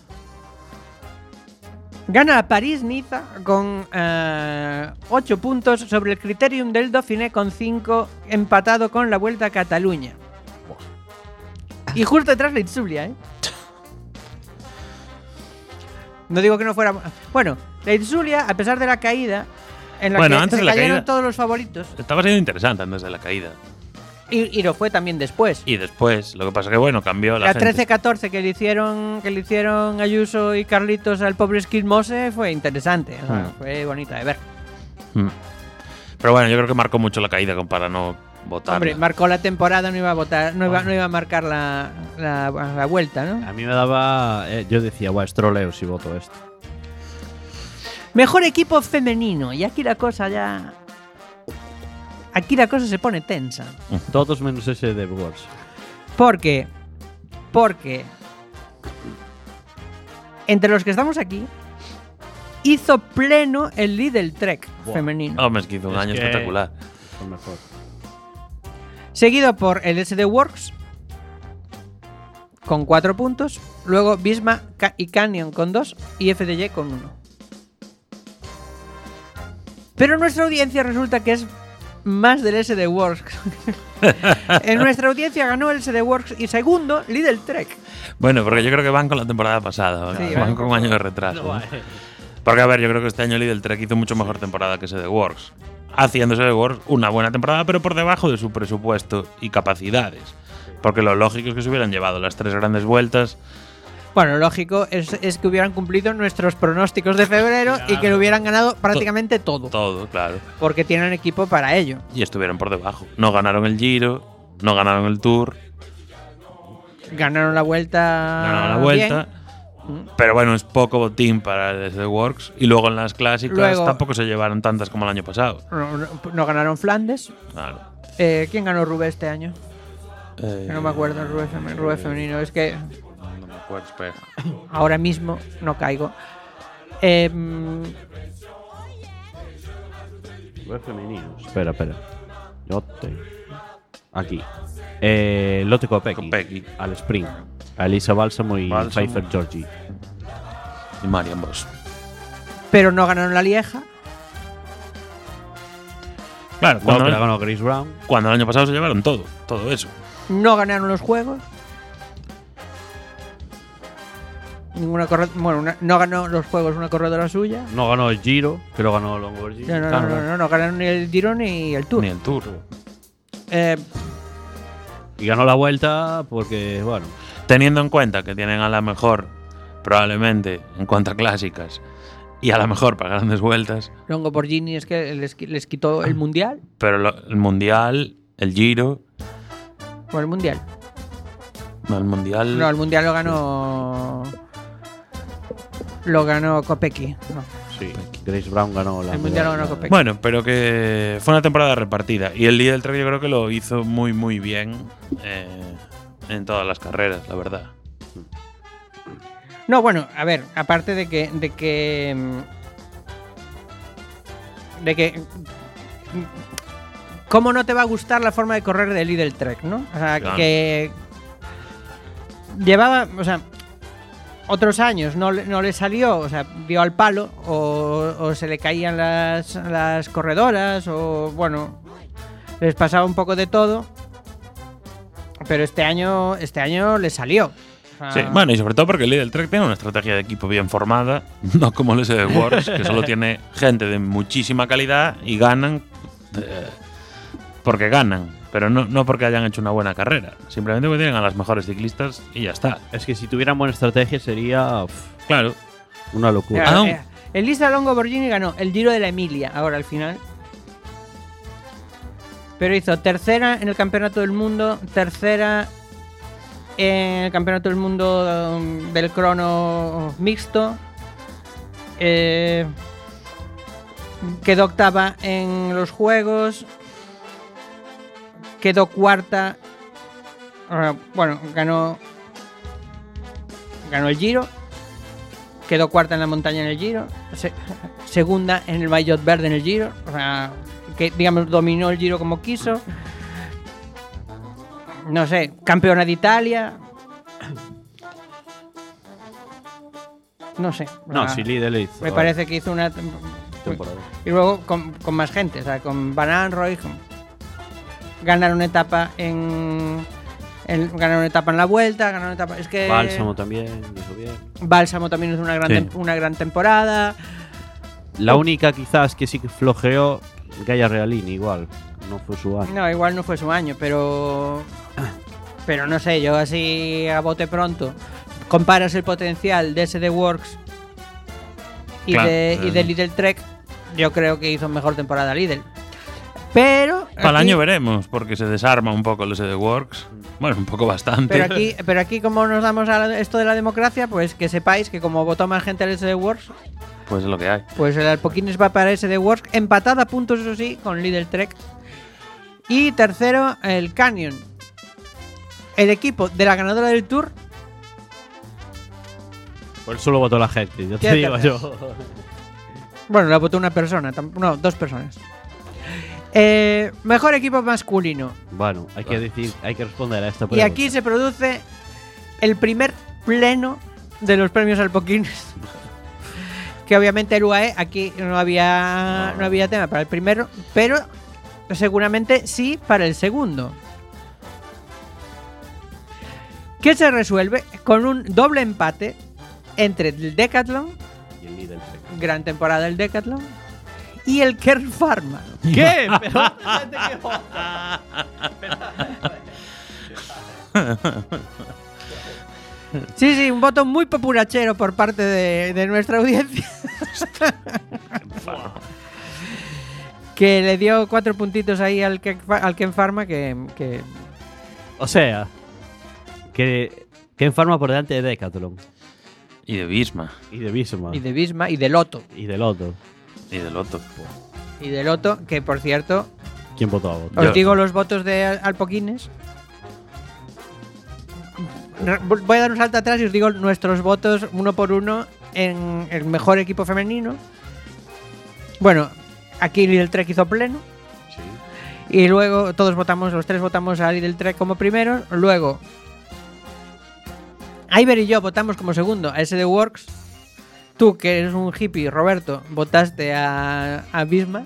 Gana la París-Niza con ocho puntos sobre el Criterium del Dauphiné con cinco, empatado con la Vuelta a Cataluña. Y justo detrás la Itzulia, ¿eh? No digo que no fuera. Bueno, la Itzulia, a pesar de la caída, en la Bueno, que antes se de la cayeron caída- todos los favoritos, Estaba siendo interesante antes de la caída. y, y lo fue también después. Y después, lo que pasa que bueno, cambió la, La gente. trece catorce que le hicieron que le hicieron Ayuso y Carlitos al pobre Skidmose fue interesante, o sea, Mm. fue bonita de ver. Mm. Pero bueno, yo creo que marcó mucho la caída como para no votar. Hombre, marcó la temporada, no iba a votar, no iba, no iba a marcar la, la, la vuelta, ¿no? A mí me daba. eh, yo decía, guau, es troleo si voto esto. Mejor equipo femenino, y aquí la cosa ya aquí la cosa se pone tensa, Todos menos ese de Wars. porque porque entre los que estamos aquí hizo pleno el Lidl Trek Buah. femenino. Hombre, es que hizo un Es año que- espectacular. Fue mejor. Seguido por el S D Works con cuatro puntos. Luego Visma Ca- y Canyon con dos y F D J con uno. Pero nuestra audiencia resulta que es más del S D Works. En nuestra audiencia ganó el S D Works y segundo Lidl Trek. Bueno, porque yo creo que van con la temporada pasada. ¿vale? Sí, van van con un año de retraso. No, ¿no? eh. Porque a ver, yo creo que este año Lidl Trek hizo mucho mejor temporada que ese de Works. Haciendo ese de Works una buena temporada, pero por debajo de su presupuesto y capacidades. Porque lo lógico es que se hubieran llevado las tres grandes vueltas. Bueno, lógico es, es que hubieran cumplido nuestros pronósticos de febrero y que lo hubieran ganado prácticamente todo. Todo, claro. Porque tienen equipo para ello. Y estuvieron por debajo. No ganaron el Giro, no ganaron el Tour, Ganaron la vuelta. ganaron la vuelta. bien. Pero bueno, es poco botín para el S D Works. Y luego en las clásicas Luego- tampoco se llevaron tantas como el año pasado. No, no- no ganaron Flandes. Claro. Eh, ¿Quién ganó Rubé este año? Eh, Que no me acuerdo, el Rubé, femi- Rubé femenino. Es que No me acuerdo, espera. ahora mismo no caigo. Eh, mm, Web femeninos. Espera, espera. Lotte. Aquí. Eh, Lotte Kopecky. Kopecky. Al sprint. A Elisa Bálsamo y Bálsamo. Pfeiffer Georgie. Y Marian Vos. pero no ganaron la Lieja. Claro, No, cuando, que la ganó Grace Brown. cuando el año pasado se llevaron todo. Todo eso. No ganaron los juegos. Ninguna corre- bueno, una- no ganó los juegos una corredora suya. No ganó el Giro, que lo ganó Longobardi. No, no, no, no, no, no ganaron ni el Giro ni el Tour. Ni el Tour. Eh, Y ganó la vuelta porque, bueno. Teniendo en cuenta que tienen a la mejor, probablemente, en cuanto a clásicas, y a la mejor para grandes vueltas, Longo Borghini es que les, qui- les quitó el Mundial. pero lo- el Mundial, el Giro, O el Mundial. no, el Mundial. No, el Mundial lo ganó. Lo ganó Kopecky. No. Sí. Grace Brown ganó la El Mundial lo ganó la- Kopecky. Bueno, pero que fue una temporada repartida. Y el líder del Trek yo creo que lo hizo muy, muy bien eh, en todas las carreras, la verdad. No, bueno, a ver, aparte de que. de que. mm, de que. mm, ¿Cómo no te va a gustar la forma de correr de Lidl Trek, no? O sea, Claro. que. Llevaba. O sea. Otros años no, le- no le salió, o sea, dio al palo, o, o se le caían las, las corredoras, o bueno, les pasaba un poco de todo. Pero este año, este año le salió. O sea, Sí, bueno, y sobre todo porque el líder del Trek tiene una estrategia de equipo bien formada, no como el S D Works, que solo tiene gente de muchísima calidad y ganan eh, porque ganan, pero no, no porque hayan hecho una buena carrera. Simplemente porque tienen a las mejores ciclistas y ya está. Es que si tuvieran buena estrategia sería uf, Claro. una locura. Claro, Ah, no. eh, Elisa Longo Borghini ganó el Giro de la Emilia, ahora al final. Pero hizo tercera en el Campeonato del Mundo, tercera en el Campeonato del Mundo um, del crono mixto. Eh, quedó octava en los Juegos. Quedó cuarta. uh, Bueno, ganó. Ganó el Giro. Quedó cuarta en la montaña en el Giro. Se- segunda en el maillot verde en el Giro. O sea, que digamos dominó el Giro como quiso. No sé, campeona de Italia. No sé. No, Ah, si líder hizo. me parece que hizo una temporada. y luego con, con más gente, o sea, con Van Anrooy, con- ganaron una etapa en, en- ganaron una etapa en la vuelta, ganaron una etapa, es que Bálsamo también, hizo bien. Bálsamo también hizo una gran Sí. tem- una gran temporada. La única quizás que sí que flojeó, Gaia Realini, igual. No fue su año. No, igual no fue su año, pero pero no sé, yo así a bote pronto comparas el potencial de S D Works y Claro, de y eh. de Lidl Trek, yo creo que hizo mejor temporada Lidl. Pero Para el aquí- año veremos, porque se desarma un poco el S D Works. Bueno, un poco bastante. Pero aquí, pero aquí como nos damos a la- esto de la democracia, pues que sepáis que como votó más gente al S D Works, Pues es lo que hay. pues el Alpoquines va para S D Works, empatada a puntos, eso sí, con Lidl Trek. Y tercero, el Canyon. El equipo de la ganadora del Tour, Por eso lo votó la gente, yo te ¿Qué digo te yo. bueno, la votó una persona, tam- no, dos personas. Eh, mejor equipo masculino. Bueno, hay que decir, hay que responder a esta Y pregunta. aquí se produce el primer pleno de los premios Alpoquines. Que obviamente el U A E aquí no había, no había tema para el primero, pero seguramente sí para el segundo. Que se resuelve con un doble empate entre el Decathlon, Y el líder. gran temporada del Decathlon, y el Kern Pharma. ¿Qué? Pero Sí, sí, un voto muy populachero por parte de, de nuestra audiencia. Que le dio cuatro puntitos ahí al Ken, al Ken Pharma que, que o sea, que que enfarma por delante de Decathlon Y de Visma. y de Bismarck y de Visma y de Loto. y de Lotto. Y de Lotto. Y de Loto, que por cierto, ¿Quién votó a voto? os Yo. digo los votos de Al- Alpoquines. Re- Voy a dar un salto atrás y os digo nuestros votos uno por uno en el mejor equipo femenino. Bueno, aquí Lidl Trek hizo pleno. Sí. Y luego todos votamos, los tres votamos a Lidl Trek como primeros. Luego, Iber y yo votamos como segundo a S D Works. Tú, que eres un hippie, Roberto, votaste a, a Bismarck.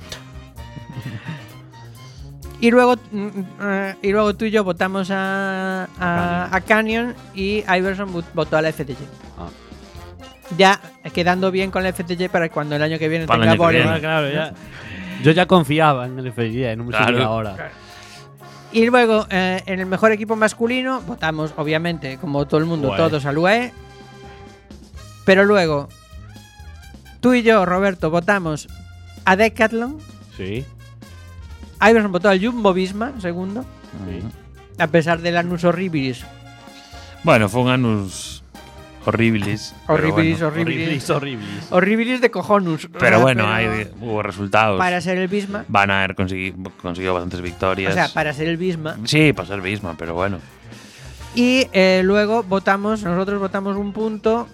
Y luego, mm, eh, y luego tú y yo votamos a, a, a Canyon y Iverson vot- votó a la F T G. Ah. Ya quedando bien con la F T G para cuando el año que viene Para el tenga año que bola. viene. Ah, claro, ya. Yo ya confiaba en el F G E, no me Claro. subía ahora. Y luego, eh, en el mejor equipo masculino, votamos, obviamente, como todo el mundo, U A E. todos al U A E. Pero luego, tú y yo, Roberto, votamos a Decathlon. Sí. Iverson votó al Jumbo Visma, segundo. Sí. A pesar del anus horribilis. Bueno, fue un anus horribilis. pero Horribilis, bueno. horribilis. Horribles, horribles. Horribilis de cojonus. O Pero sea, bueno, pero hay, hubo resultados. Para ser el Visma. Van Aert consegui- consiguió bastantes victorias. O sea, para ser el Visma. Sí, para ser Visma, pero bueno. Y eh, luego votamos, nosotros votamos un punto.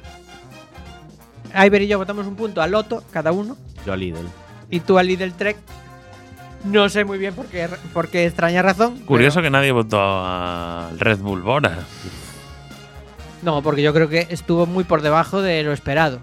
Iber y yo votamos un punto a Loto, cada uno. Yo a Lidl. Y tú al Lidl Trek. No sé muy bien por qué, por qué extraña razón. Curioso pero- que nadie votó al Red Bull Bora. No, porque yo creo que estuvo muy por debajo de lo esperado.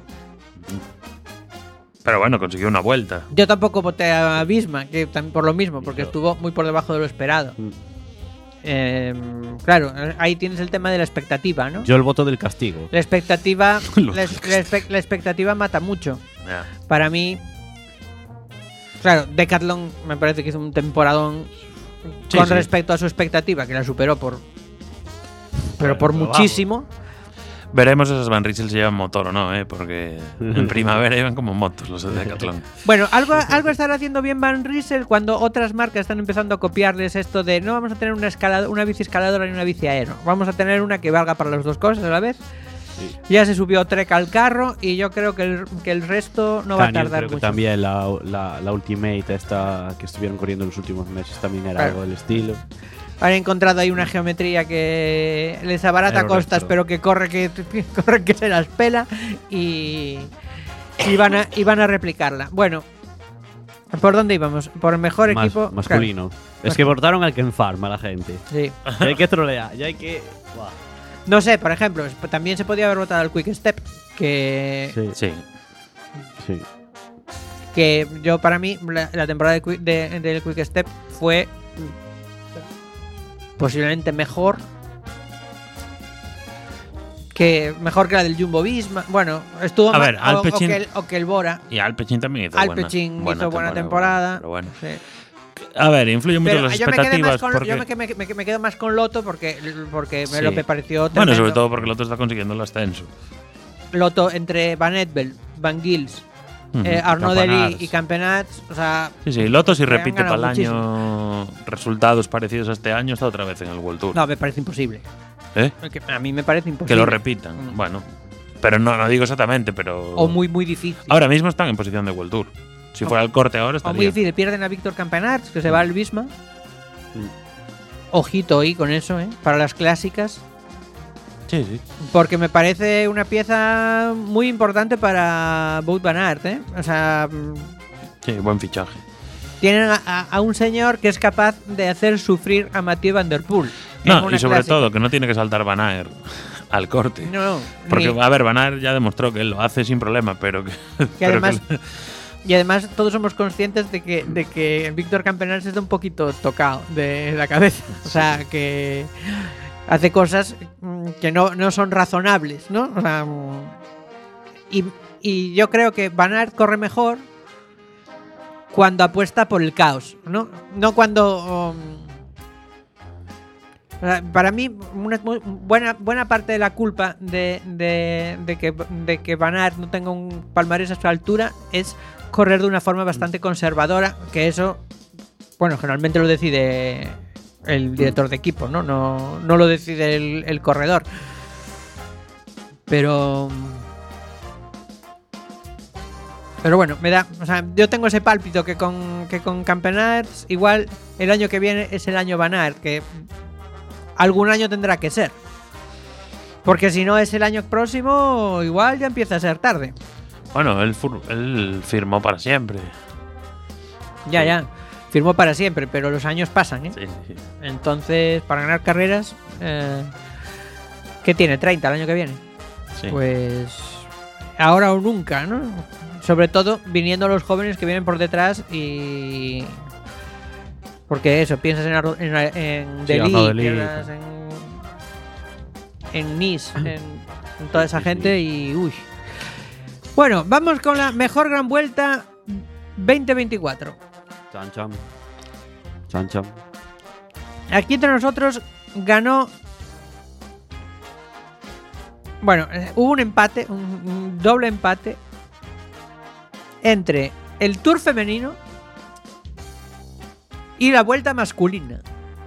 Pero bueno, consiguió una vuelta. Yo tampoco voté a Visma, que también por lo mismo, porque Yo. estuvo muy por debajo de lo esperado. Mm. Eh, claro, ahí tienes el tema de la expectativa, ¿no? Yo el voto del castigo. La expectativa, Lo la, la espe- la expectativa mata mucho. Ya. Para mí, Claro, Decathlon me parece que hizo un temporadón Sí, con sí. respecto a su expectativa, que la superó por. Pero por Pero muchísimo. Veremos esas Van Rysel si llevan motor o no, ¿eh? Porque en primavera iban como motos los de Decathlon. Bueno, algo, algo estará haciendo bien Van Rysel cuando otras marcas están empezando a copiarles esto de no vamos a tener una, escalado, una bici escaladora y una bici aero. Vamos a tener una que valga para las dos cosas a la vez. Sí. Ya se subió Trek al carro y yo creo que el, que el resto no va a Canyon, tardar creo que mucho. también la, la, la Ultimate esta que estuvieron corriendo en los últimos meses también era Claro. algo del estilo. Han encontrado ahí una geometría que les abarata Aero costas, retro. pero que corre que corre que se las pela y, y van a y van a replicarla. Bueno, ¿por dónde íbamos? Por el mejor Más- equipo masculino. Es que votaron al Ken Farm a la gente. Claro, sí. Ya hay que trolear, ya hay que. Buah. No sé, por ejemplo, también se podía haber votado al Quick Step, que Sí, Sí. sí. que yo para mí la, la temporada de, Quick- de- del Quick Step fue posiblemente mejor que mejor que la del Jumbo Visma. Bueno, estuvo A ma- ver, o- Alpecin- o, que el, o que el Bora. Y Alpecin también hizo Alpecin buena, hizo buena temporada. Pero bueno. Sí. A ver, influye mucho Pero las yo me, quedé más expectativas. con, porque, yo me, me- me- me quedo más con Loto porque, porque Sí. me lo me pareció bueno, tremendo. sobre todo porque el otro está consiguiendo el ascenso. Loto entre Van Edvel, Van Gils, Ujú. eh, Arnaud Campenars. Delis y Campenats. O sea, Sí, sí, Loto si que han repite ganado para el año resultados parecidos a este año está otra vez en el World Tour. no, me parece imposible. ¿Eh? Que a mí me parece imposible. Que lo repitan. Mm. Bueno, pero no, no digo exactamente, pero O muy, muy difícil. ahora mismo están en posición de World Tour. Si fuera el corte ahora O muy estaría. difícil. Pierden a Víctor Campenats, que se va al Visma. Ojito ahí con eso, ¿eh? Para las clásicas. Sí, sí. Porque me parece una pieza muy importante para Wout van Aert, ¿eh? O sea, mm, Sí, buen fichaje. tienen a, a- a un señor que es capaz de hacer sufrir a Mathieu Van Der Poel. en No, una y sobre clásica. todo que no tiene que saltar Van Aert al corte. No, no, Porque, ni- a ver, Van Aert ya demostró que él lo hace sin problema, pero que. que pero además, que- y además todos somos conscientes de que, de que Víctor Campenars está un poquito tocado de la cabeza. O sea, que hace cosas mm, que no, no son razonables, ¿no? O sea, mm, y, y yo creo que Van Aert corre mejor cuando apuesta por el caos, ¿no? No cuando... um, o sea, para mí, una muy buena, buena parte de la culpa de, de, de que, de que Van Aert no tenga un palmarés a su altura es correr de una forma bastante conservadora, que eso, bueno, generalmente lo decide el director de equipo, ¿no? No, no lo decide el, el corredor. Pero... Pero bueno, me da, o sea, yo tengo ese pálpito que con, que con Campenars igual el año que viene es el año Van Aert, que algún año tendrá que ser. Porque si no es el año próximo, igual ya empieza a ser tarde. Bueno, él, fur- él firmó para siempre. Ya, ya. Firmó para siempre, pero los años pasan, ¿eh? Sí, sí. Entonces, para ganar carreras, eh, ¿qué tiene? ¿treinta el año que viene? Sí. Pues ahora o nunca, ¿no? Sobre todo viniendo los jóvenes que vienen por detrás y... Porque eso, piensas en, Ar- en, en Sí, Delis, Arnaud Delis, piensas en, en Nice, en, en toda esa gente y... Uy. Bueno, vamos con la mejor gran vuelta veinte veinticuatro. Chan, chan. Chan, chan. Aquí entre nosotros ganó... Bueno, eh, hubo un empate, un, un doble empate entre el Tour femenino y la vuelta masculina.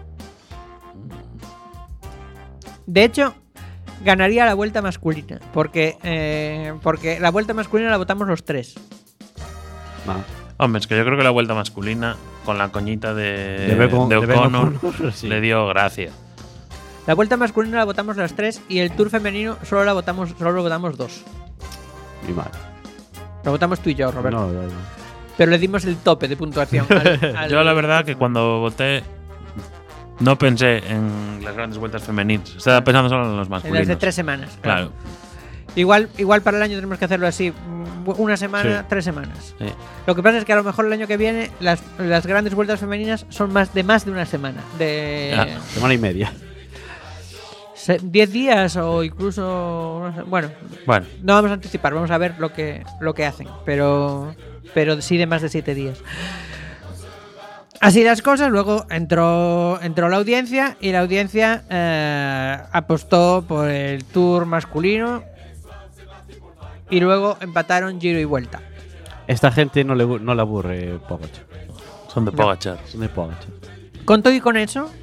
De hecho, ganaría la vuelta masculina, porque, eh, porque la vuelta masculina la votamos los tres. Ah. Hombre, es que yo creo que la vuelta masculina, con la coñita de, De Becon- de de Ben O'Connor, O'Connor, sí. le dio gracia. La vuelta masculina la votamos las tres y el Tour femenino solo la votamos, solo lo votamos dos. Ni mal. Lo votamos tú y yo, Roberto. No, ya, ya. Pero le dimos el tope de puntuación. al- al- Yo la verdad que cuando voté no pensé en las grandes vueltas femeninas. Estaba pensando solo en los En masculinos. las de tres semanas. Claro. Igual, igual para el año tenemos que hacerlo así. mm, Una semana, Sí. tres semanas. Sí. Lo que pasa es que a lo mejor el año que viene las, las grandes vueltas femeninas son más de más de una semana. De... Ya. Semana y media. diez días o incluso. No sé, bueno, Bueno, no vamos a anticipar, vamos a ver lo que, lo que hacen. Pero, pero sí de más de siete días. Así las cosas, luego entró, entró la audiencia y la audiencia eh, apostó por el Tour masculino y luego empataron Giro y Vuelta. Esta gente no le, gu- no le aburre Pogačar. son de Pogačar. Son de Pogačar. Con todo y con eso,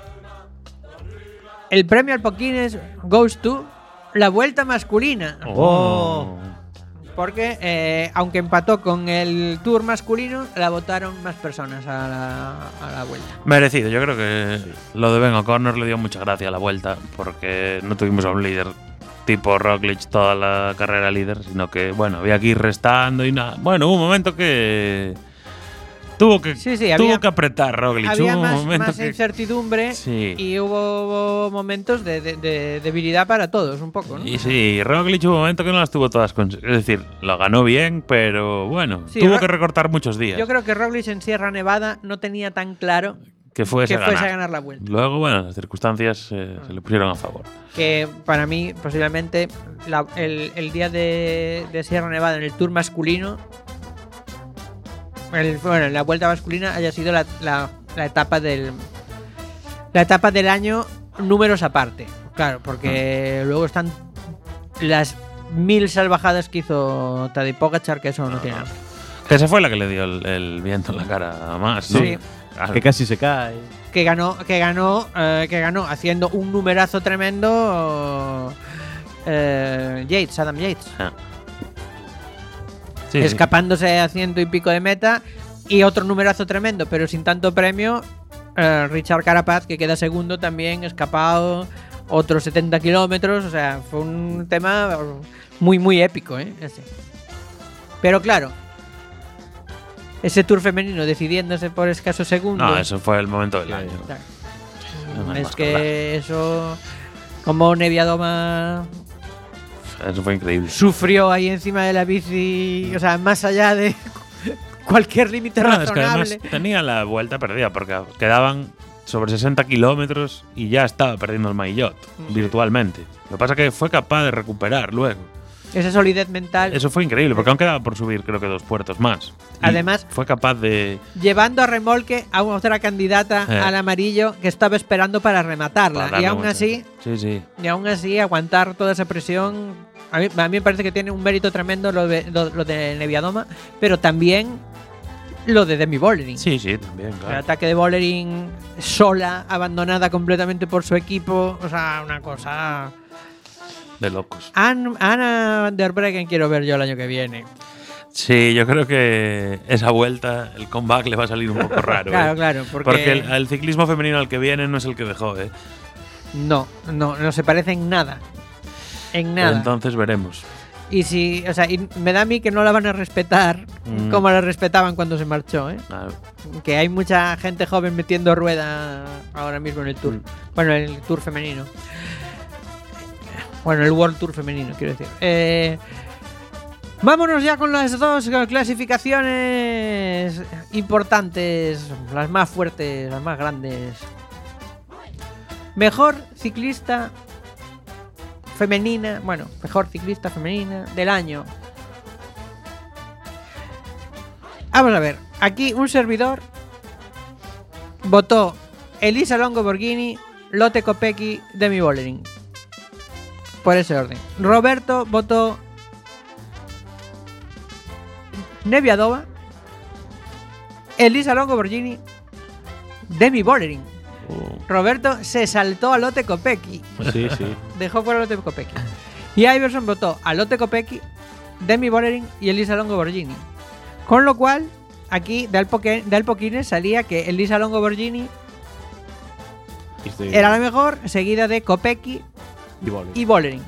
el premio al Poquines goes to la Vuelta masculina. Oh. Porque eh, aunque empató con el Tour masculino, la votaron más personas a la, a la Vuelta. Merecido, yo creo que lo de Ben O'Connor le dio mucha gracia a la Vuelta, porque no tuvimos a un líder tipo Roglic toda la carrera líder, sino que, bueno, había que ir restando y nada. Bueno, hubo un momento que tuvo que, Sí, sí, tuvo había- que apretar Roglic. Había hubo un más, momento más que, incertidumbre Sí. y hubo momentos de, de- de debilidad para todos, un poco, ¿no? Y sí, Roglic hubo un momento que no las tuvo todas. Con, es decir, lo ganó bien, pero bueno, Sí, tuvo Ro- que recortar muchos días. Yo creo que Roglic en Sierra Nevada no tenía tan claro que fuese, que a, fuese ganar. a ganar la Vuelta. Luego, bueno, las circunstancias eh, se le pusieron a favor. Que para mí, posiblemente, la- el, el día de, de Sierra Nevada en el Tour masculino, el, bueno, la Vuelta masculina haya sido la, la- la etapa del la etapa del año números aparte. Claro, porque luego están las mil salvajadas que hizo Tadej Pogačar, que eso no tiene nada. Que esa fue la que le dio el, el viento en la cara más, ¿no? Sí. Claro. Que casi se cae. Que ganó, que ganó, eh, que ganó haciendo un numerazo tremendo eh, Yates, Adam Yates. Ah. Sí, sí. Escapándose a ciento y pico de meta. Y otro numerazo tremendo, pero sin tanto premio, eh, Richard Carapaz, que queda segundo también, escapado otros setenta kilómetros. O sea, fue un tema muy, muy épico, ¿eh? Ese. Pero claro, ese Tour femenino decidiéndose por escasos segundos. No, eso fue el momento del año. Claro. No hay Es más que que eso, como Neviadoma Eso fue increíble. sufrió ahí encima de la bici, o sea, más allá de cualquier límite No, es que razonable. además tenía la vuelta perdida porque quedaban sobre sesenta kilómetros y ya estaba perdiendo el maillot virtualmente. Lo que pasa es que fue capaz de recuperar luego. Esa solidez mental, Eso fue increíble porque aún quedaba por subir creo que dos puertos más. Y Además- fue capaz de… llevando a remolque a otra candidata Eh. al amarillo que estaba esperando para rematarla. para y darle aún mucha- así, Sí, sí. y aún así aguantar toda esa presión. A mí, a mí me parece que tiene un mérito tremendo lo de, lo, lo de Neviadoma, pero también lo de Demi Vollering. Sí, sí, también, El claro. ataque de Vollering sola, abandonada completamente por su equipo. O sea, una cosa. De locos. An- Ana Van der Breggen quiero ver yo el año que viene. Sí, yo creo que esa vuelta, el comeback le va a salir un poco raro. Claro, ¿eh? claro, porque, Porque el, el ciclismo femenino al que viene no es el que dejó, ¿eh? no, no, no se parece en nada. En nada. Entonces veremos. Y si, o sea, y me da a mí que no la van a respetar Mm. como la respetaban cuando se marchó, ¿eh? Claro. Que hay mucha gente joven metiendo rueda ahora mismo en el Tour. Mm. Bueno, en el Tour femenino. Bueno, el World Tour femenino, quiero decir. Eh, vámonos ya con las dos clasificaciones importantes, las más fuertes, las más grandes. Mejor ciclista femenina, bueno, mejor ciclista femenina del año. Vamos a ver, aquí un servidor votó Elisa Longo Borghini, Lotte Kopecky, Demi Vollering. Por ese orden. Roberto votó Neviadoma, Elisa Longo Borghini, Demi Vollering. Uh, Roberto se saltó a Lotte Kopecky. Sí, sí. Dejó fuera a Lotte Kopecky. Y Iverson votó a Lotte Kopecky, Demi Vollering y Elisa Longo Borghini. Con lo cual, aquí de Alpoque- de Alpoquines salía que Elisa Longo Borghini Estoy- era la mejor, seguida de Kopecky y Vollering. y Vollering.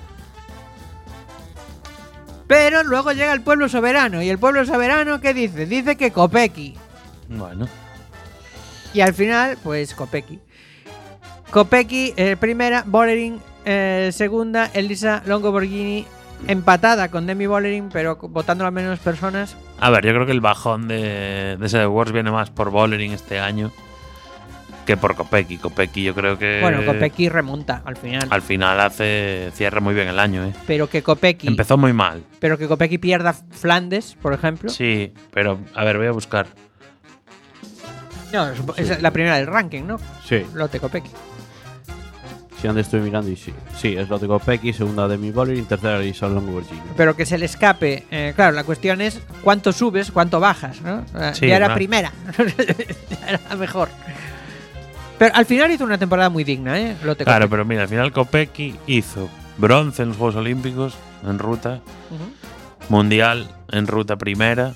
Pero luego llega el pueblo soberano. ¿Y el pueblo soberano qué dice? Dice que Kopecky. bueno. Y al final, pues Kopecky. Kopecky, eh, primera, Vollering, eh, segunda, Elisa Longo Borghini, empatada con Demi Vollering, pero votando a menos personas. A ver, yo creo que el bajón de, de ese Worlds viene más por Vollering este año que por Kopecky. Kopecky yo creo que… Bueno, Kopecky remonta al final. Al final hace cierra muy bien el año, ¿eh? Pero que Kopecky… Empezó muy mal. Pero que Kopecky pierda Flandes, por ejemplo. Sí, pero a ver, voy a buscar. No, es sí. la primera del ranking, ¿no? Sí. Lotte Kopecky. Sí, antes estoy mirando y sí. Sí, es Lotte Kopecky, segunda Demi Vollering, tercera Lisa Longo-Borghini. Pero que se le escape. Eh, claro, la cuestión es cuánto subes, cuánto bajas, ¿no? Sí, ya era claro. primera. ya era mejor. Pero al final hizo una temporada muy digna, ¿eh? Lotte Claro, Kopecky. pero mira, al final Kopecky hizo bronce en los Juegos Olímpicos, en ruta. Uh-huh. Mundial, en ruta primera.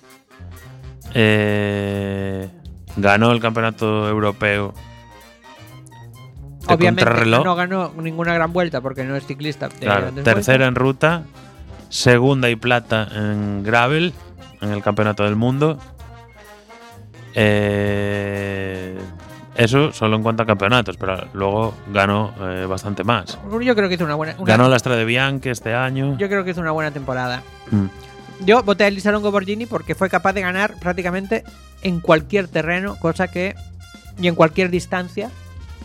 Eh, ganó el campeonato europeo. De Obviamente contrarreloj. no ganó ninguna gran vuelta porque no es ciclista. De Claro, grandes tercera vueltas. en ruta, segunda y plata en gravel, en el campeonato del mundo. Eh, eso solo en cuanto a campeonatos, pero luego ganó eh, bastante más. Yo creo que hizo una buena. una- Ganó la Strade Bianche este año. Yo creo que hizo una buena temporada. Mm. Yo voté a Elisa Longo-Borghini porque fue capaz de ganar prácticamente en cualquier terreno, cosa que. Y en cualquier distancia.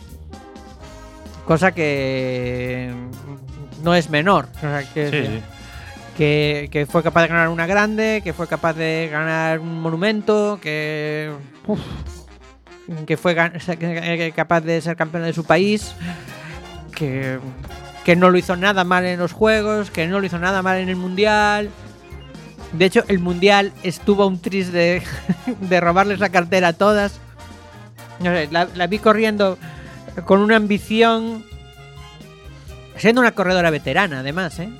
Cosa que. No es menor. O sea, que, Sí, sí. que, que fue capaz de ganar una grande, que fue capaz de ganar un monumento, que. uf, que fue gan- que- que capaz de ser campeona de su país, que. que no lo hizo nada mal en los juegos, que no lo hizo nada mal en el mundial. De hecho, el mundial estuvo a un tris de, de robarles la cartera a todas. No sé, la, la vi corriendo con una ambición, siendo una corredora veterana, además, ¿eh?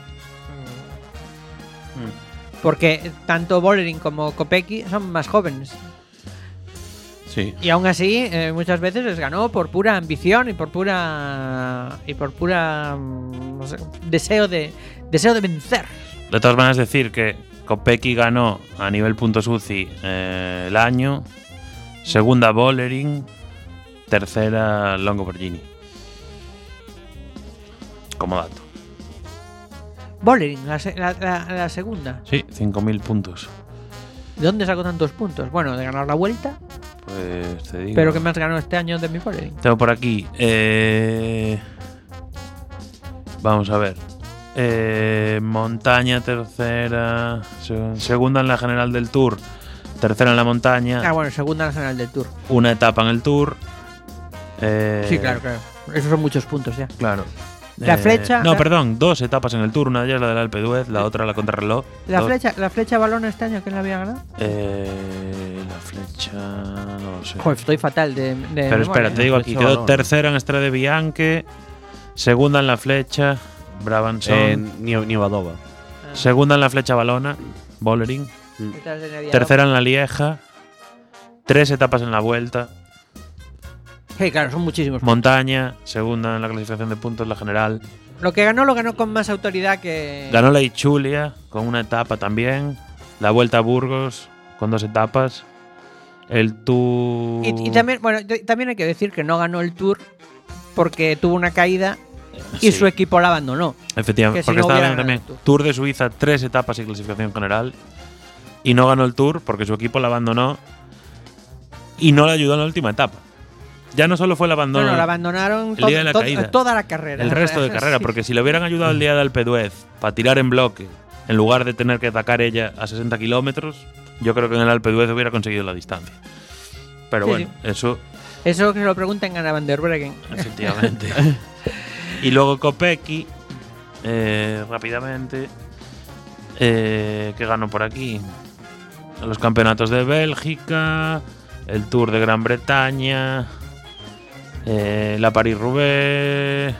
Porque tanto Vollering como Kopecky son más jóvenes. Sí. Y aún así, eh, muchas veces les ganó por pura ambición y por pura. y por pura. mm, no sé, deseo de. deseo de vencer. De todas maneras, decir que Kopecky ganó a nivel puntos U C I eh, el año, segunda Vollering, tercera Longo-Borghini. Como dato. Vollering, la, se- la, la- la segunda. Sí, cinco mil puntos. ¿De dónde sacó tantos puntos? Bueno, de ganar la vuelta. Pues te digo. Pero que más ganó este año de mi Vollering. Tengo por aquí. Eh, vamos a ver. Eh, montaña, tercera. se- Segunda en la general del Tour. Tercera en la montaña. Ah, bueno, segunda nacional del Tour. Una etapa en el Tour. Eh, Sí, claro, claro. Esos son muchos puntos ya. Claro. La flecha- No, la- perdón, dos etapas en el Tour. Una de ellas la del Alpe d'Huez, la otra la contrarreloj. La Dos. flecha, la flecha balona este año, ¿quién la había ganado? Eh, la flecha. No lo sé. Joder, estoy fatal de. de Pero memoria. espera, te digo aquí: Flecha quedó balón. tercera en Strade Bianche. Segunda en la flecha. Brabanson. Eh, Ni- Nievadova. Segunda en la flecha balona. Vollering. Detrás de Nevia. Tercera en la Lieja. Tres etapas en la Vuelta. Sí, claro, son muchísimos. Montaña. Segunda en la clasificación de puntos, la general. Lo que ganó, lo ganó con más autoridad que. Ganó la Ichulia con una etapa también. La Vuelta a Burgos con dos etapas. El Tour. Y, y también, bueno, t- también hay que decir que no ganó el Tour porque tuvo una caída y Sí. su equipo la abandonó. Efectivamente, que si porque no estaba hubiera ganando también. ganado el Tour de Suiza, tres etapas y clasificación general. Y no ganó el Tour porque su equipo la abandonó. Y no le ayudó en la última etapa. Ya no solo fue el abandono. Bueno, la abandonaron el to- día de la to- caída. toda la carrera. El resto de carrera, Sí. porque si le hubieran ayudado el día de Alpe d'Huez para tirar en bloque, en lugar de tener que atacar ella a sesenta kilómetros, yo creo que en el Alpe d'Huez hubiera conseguido la distancia. Pero Sí, bueno, eso, Eso que se lo pregunten a Van der Breggen. efectivamente. Y luego Kopecky, eh, rápidamente, eh, que ganó por aquí los campeonatos de Bélgica, el Tour de Gran Bretaña, eh, la Paris-Roubaix.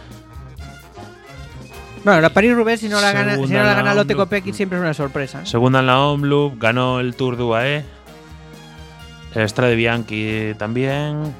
Bueno, la París-Roubaix, si no la gana, si Segunda no la en la gana Lotte Omloop. Kopecky, siempre es una sorpresa. Segunda en la Omloop, ganó el Tour de U A E, el Strade Bianchi también.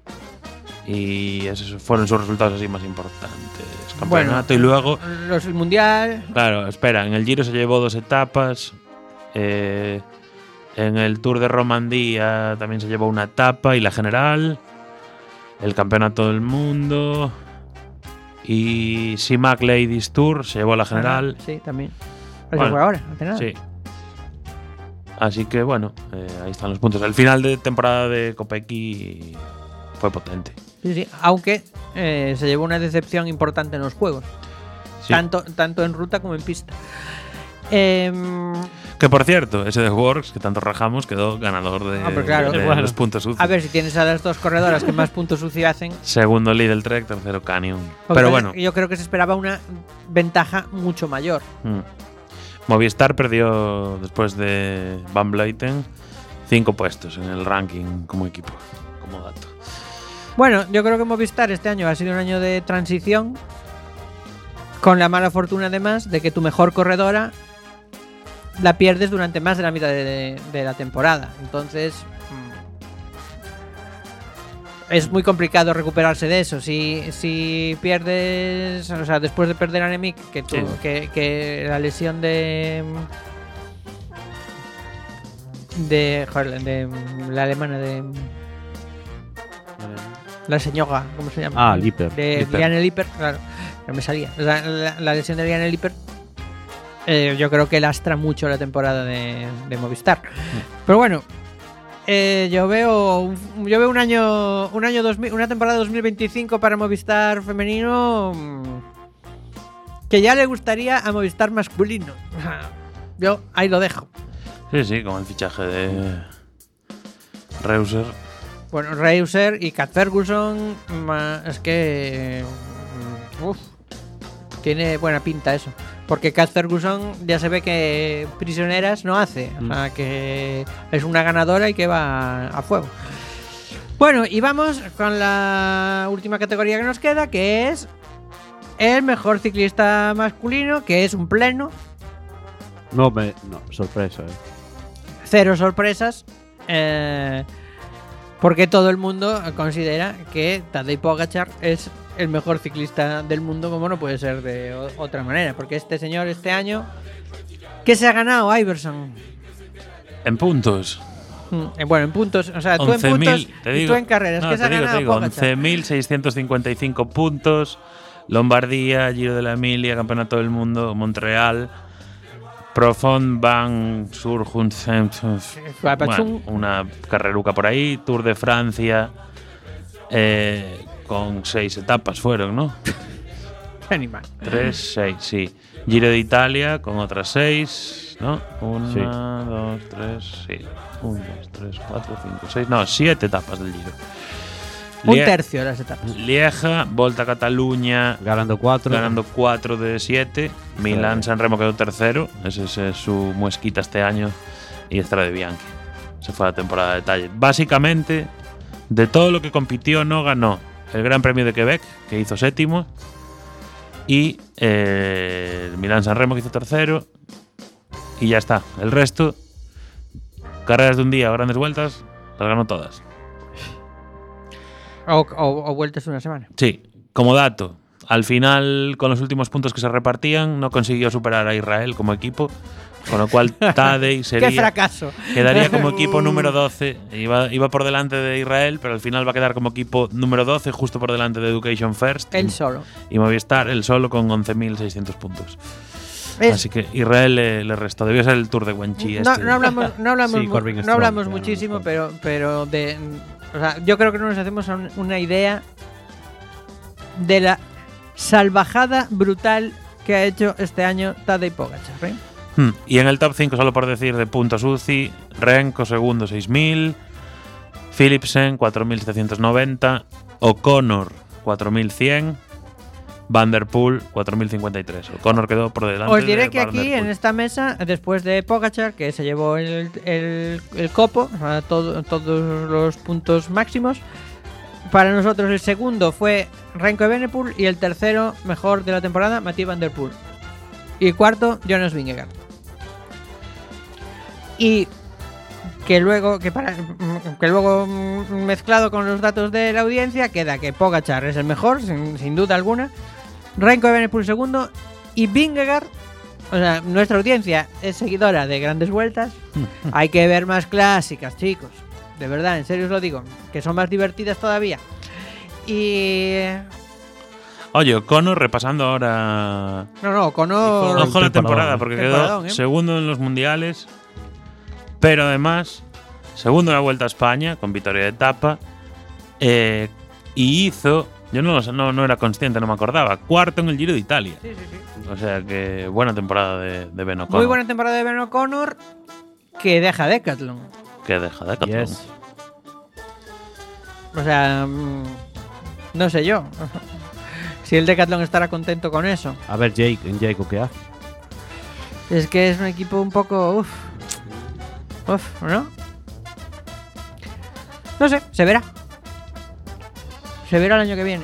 Y esos fueron sus resultados así más importantes. Campeonato y luego, Los, el Mundial. claro, espera, en el Giro se llevó dos etapas. eh, en el Tour de Romandía también se llevó una etapa y la general. El Campeonato del Mundo. Y C-Mac Ladies Tour se llevó la general. Sí, también. Pero Bueno, fue ahora, hace nada. Sí. Así que bueno, eh, ahí están los puntos. El final de temporada de Kopecky fue potente. Sí, sí, aunque eh, se llevó una decepción importante en los juegos. Sí. Tanto, tanto en ruta como en pista. Eh, Que por cierto, ese de Works, que tanto rajamos, quedó ganador de, Ah, pero claro. de Bueno. los puntos U C I. a ver si tienes a las dos corredoras que más puntos U C I hacen. Segundo Lidl Trek, tercero Canyon. Porque Pero bueno, yo creo que se esperaba una ventaja mucho mayor. mm. Movistar perdió después de Van Vleuten cinco puestos en el ranking como equipo, como dato. Bueno, yo creo que Movistar este año ha sido un año de transición, con la mala fortuna además de que tu mejor corredora la pierdes durante más de la mitad de, de- de la temporada. Entonces mm, es muy complicado recuperarse de eso. Si, si pierdes, o sea, después de perder a Nemik, que, tu- Sí. que, que la lesión de de, joder, de la alemana de la señora, ¿cómo se llama? Ah, Lippert. De Lippert. Liane Lippert, claro, no me salía. O sea, la, la lesión de Liane Lippert, eh, yo creo que lastra mucho la temporada de, de Movistar. Pero bueno, eh, yo veo, un- yo veo un año, un año dos mil, una temporada dos mil veinticinco para Movistar femenino mm, que ya le gustaría a Movistar masculino. Yo ahí lo dejo. Sí, sí, con el fichaje de Reuser. Bueno, Reuser y Cat Ferguson, ma- es que mm, uf, tiene buena pinta eso. Porque Cat Ferguson ya se ve que prisioneras no hace. O sea, que es una ganadora y que va a fuego. Bueno, y vamos con la última categoría que nos queda, que es el mejor ciclista masculino, que es un pleno. No, me, no, sorpresa. Eh. Cero sorpresas. eh, porque todo el mundo considera que Tadej Pogačar es el mejor ciclista del mundo, como no puede ser de o- otra manera. Porque este señor este año, ¿qué se ha ganado Iverson? En puntos. Mm, eh, bueno, en puntos, o sea, tú en once puntos mil, te y digo. tú en carreras. No, ¿Qué se ha te digo, ganado te digo, Pogačar? once mil seiscientos cincuenta y cinco puntos. Lombardía, Giro de la Emilia, Campeonato del Mundo, Montreal, Profond Van Surjun, bueno, una carreruca por ahí, Tour de Francia, eh, con seis etapas fueron, ¿no? Animal. Tres, seis, sí. Giro de Italia con otras seis, ¿no? Una, Sí. dos, tres, sí. Un, dos, tres, cuatro, cinco, seis. No, siete etapas del Giro. Un Lie- tercio de las etapas. Lieja, Volta a Cataluña, Ganando cuatro. ganando cuatro de siete. Milán San Remo quedó tercero. Ese es eh, su muesquita este año. Y Strade Bianchi. Se fue a la temporada de detalle. Básicamente, de todo lo que compitió, no ganó el Gran Premio de Quebec, que hizo séptimo. Y eh, el Milán San Remo, que hizo tercero. Y ya está. El resto, carreras de un día o grandes vueltas, las ganó todas. O, o- o vueltas una semana. Sí, como dato, al final, con los últimos puntos que se repartían, no consiguió superar a Israel como equipo, con lo cual Tadej ¡Qué sería, fracaso! quedaría como equipo número doce. Iba, iba por delante de Israel, pero al final va a quedar como equipo número doce, justo por delante de Education First. Él solo. Y Movistar, él solo, con once mil seiscientos puntos. Es- Así que Israel le, le restó. Debió ser el Tour de Wenchi. No, este. no hablamos, no hablamos, Sí, mu- Corbin no Strong, hablamos claro, muchísimo, no, pero, pero de. O sea, yo creo que no nos hacemos un- una idea de la salvajada brutal que ha hecho este año Tadej Pogačar. ¿eh? Hmm, Y en el top cinco, solo por decir, de puntos U C I, Renko segundo, seis mil. Philipsen, cuatro mil setecientos noventa. O'Connor, cuatro mil cien. Van der Poel, cuatro mil cincuenta y tres. O'Connor quedó por delante. Os diré de que Van aquí, der Poel. en esta mesa, después de Pogačar, que se llevó el, el, el copo, o sea, todo- todos los puntos máximos, para nosotros el segundo fue Renko Evenepoel y el tercero, mejor de la temporada, Mathieu Van der Poel. Y cuarto, Jonas Vingegaard. Y que luego, que para que luego mm, mezclado con los datos de la audiencia, queda que Pogačar es el mejor, sin, sin duda alguna. Renko Evenepoel segundo y Vingegaard. O sea, nuestra audiencia es seguidora de grandes vueltas. Hay que ver más clásicas, chicos. De verdad, en serio os lo digo, que son más divertidas todavía. Y Oye, O'Connor repasando ahora. no, no, Conor. Ojo la temporadón, temporada, ¿eh? porque Temporadón, quedó ¿eh? segundo en los mundiales. Pero además, segundo en la Vuelta a España, con victoria de etapa. Eh, y hizo, yo no, lo sé, no, no era consciente, no me acordaba, cuarto en el Giro de Italia. Sí, sí, sí. O sea que buena temporada de, de Ben O'Connor. Muy buena temporada de Ben O'Connor que deja Decathlon. Que deja Decathlon. Yes. O sea, mm, no sé yo. Si el Decathlon estará contento con eso. A ver, Jake, en Jake, ¿qué hace? Es que es un equipo un poco. Uf. Uf, ¿no? No sé, se verá. Se verá el año que viene.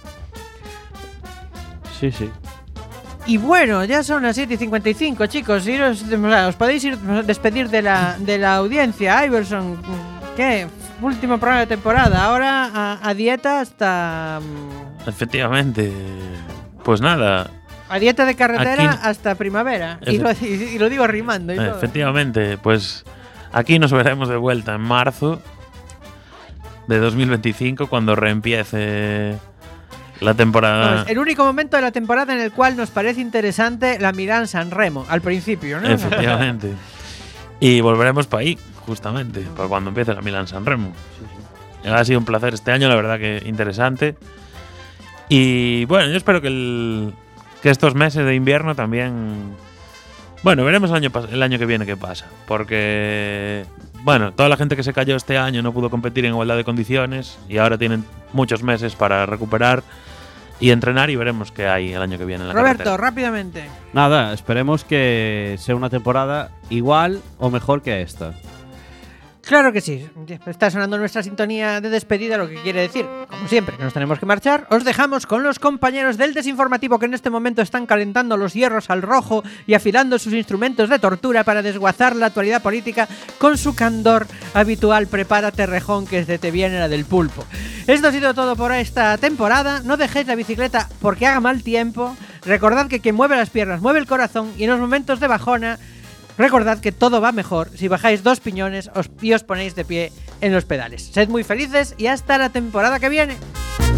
Sí, sí. Y bueno, ya son las siete y cincuenta y cinco, chicos. Iros, o sea, os podéis ir despedir de la, de la audiencia. Iverson, ¿qué? Último programa de temporada. Ahora a, a dieta hasta. Efectivamente. Pues nada. A dieta de carretera Aquí- hasta primavera. Y Efe- lo, y, y lo digo rimando. Y todo. Efectivamente, pues aquí nos veremos de vuelta en marzo de dos mil veinticinco cuando reempiece la temporada. Vamos, el único momento de la temporada en el cual nos parece interesante la Milán San Remo, al principio, ¿no? Efectivamente. Y volveremos para ahí, justamente, para cuando empiece la Milán San Remo. Ha sido un placer este año, la verdad que interesante. Y bueno, yo espero que, el, que estos meses de invierno también. Bueno, veremos el año, pas- el año que viene qué pasa. Porque, bueno, toda la gente que se cayó este año no pudo competir en igualdad de condiciones y ahora tienen muchos meses para recuperar y entrenar y veremos qué hay el año que viene en la Roberto, carretera. rápidamente. Nada, esperemos que sea una temporada igual o mejor que esta. Claro que sí. Está sonando nuestra sintonía de despedida, lo que quiere decir, como siempre, que nos tenemos que marchar. Os dejamos con los compañeros del desinformativo que en este momento están calentando los hierros al rojo y afilando sus instrumentos de tortura para desguazar la actualidad política con su candor habitual. Prepárate, rejón, que se te viene la del pulpo. Esto ha sido todo por esta temporada. No dejéis la bicicleta porque haga mal tiempo. Recordad que quien mueve las piernas mueve el corazón y en los momentos de bajona recordad que todo va mejor si bajáis dos piñones os- y os ponéis de pie en los pedales. Sed muy felices y hasta la temporada que viene.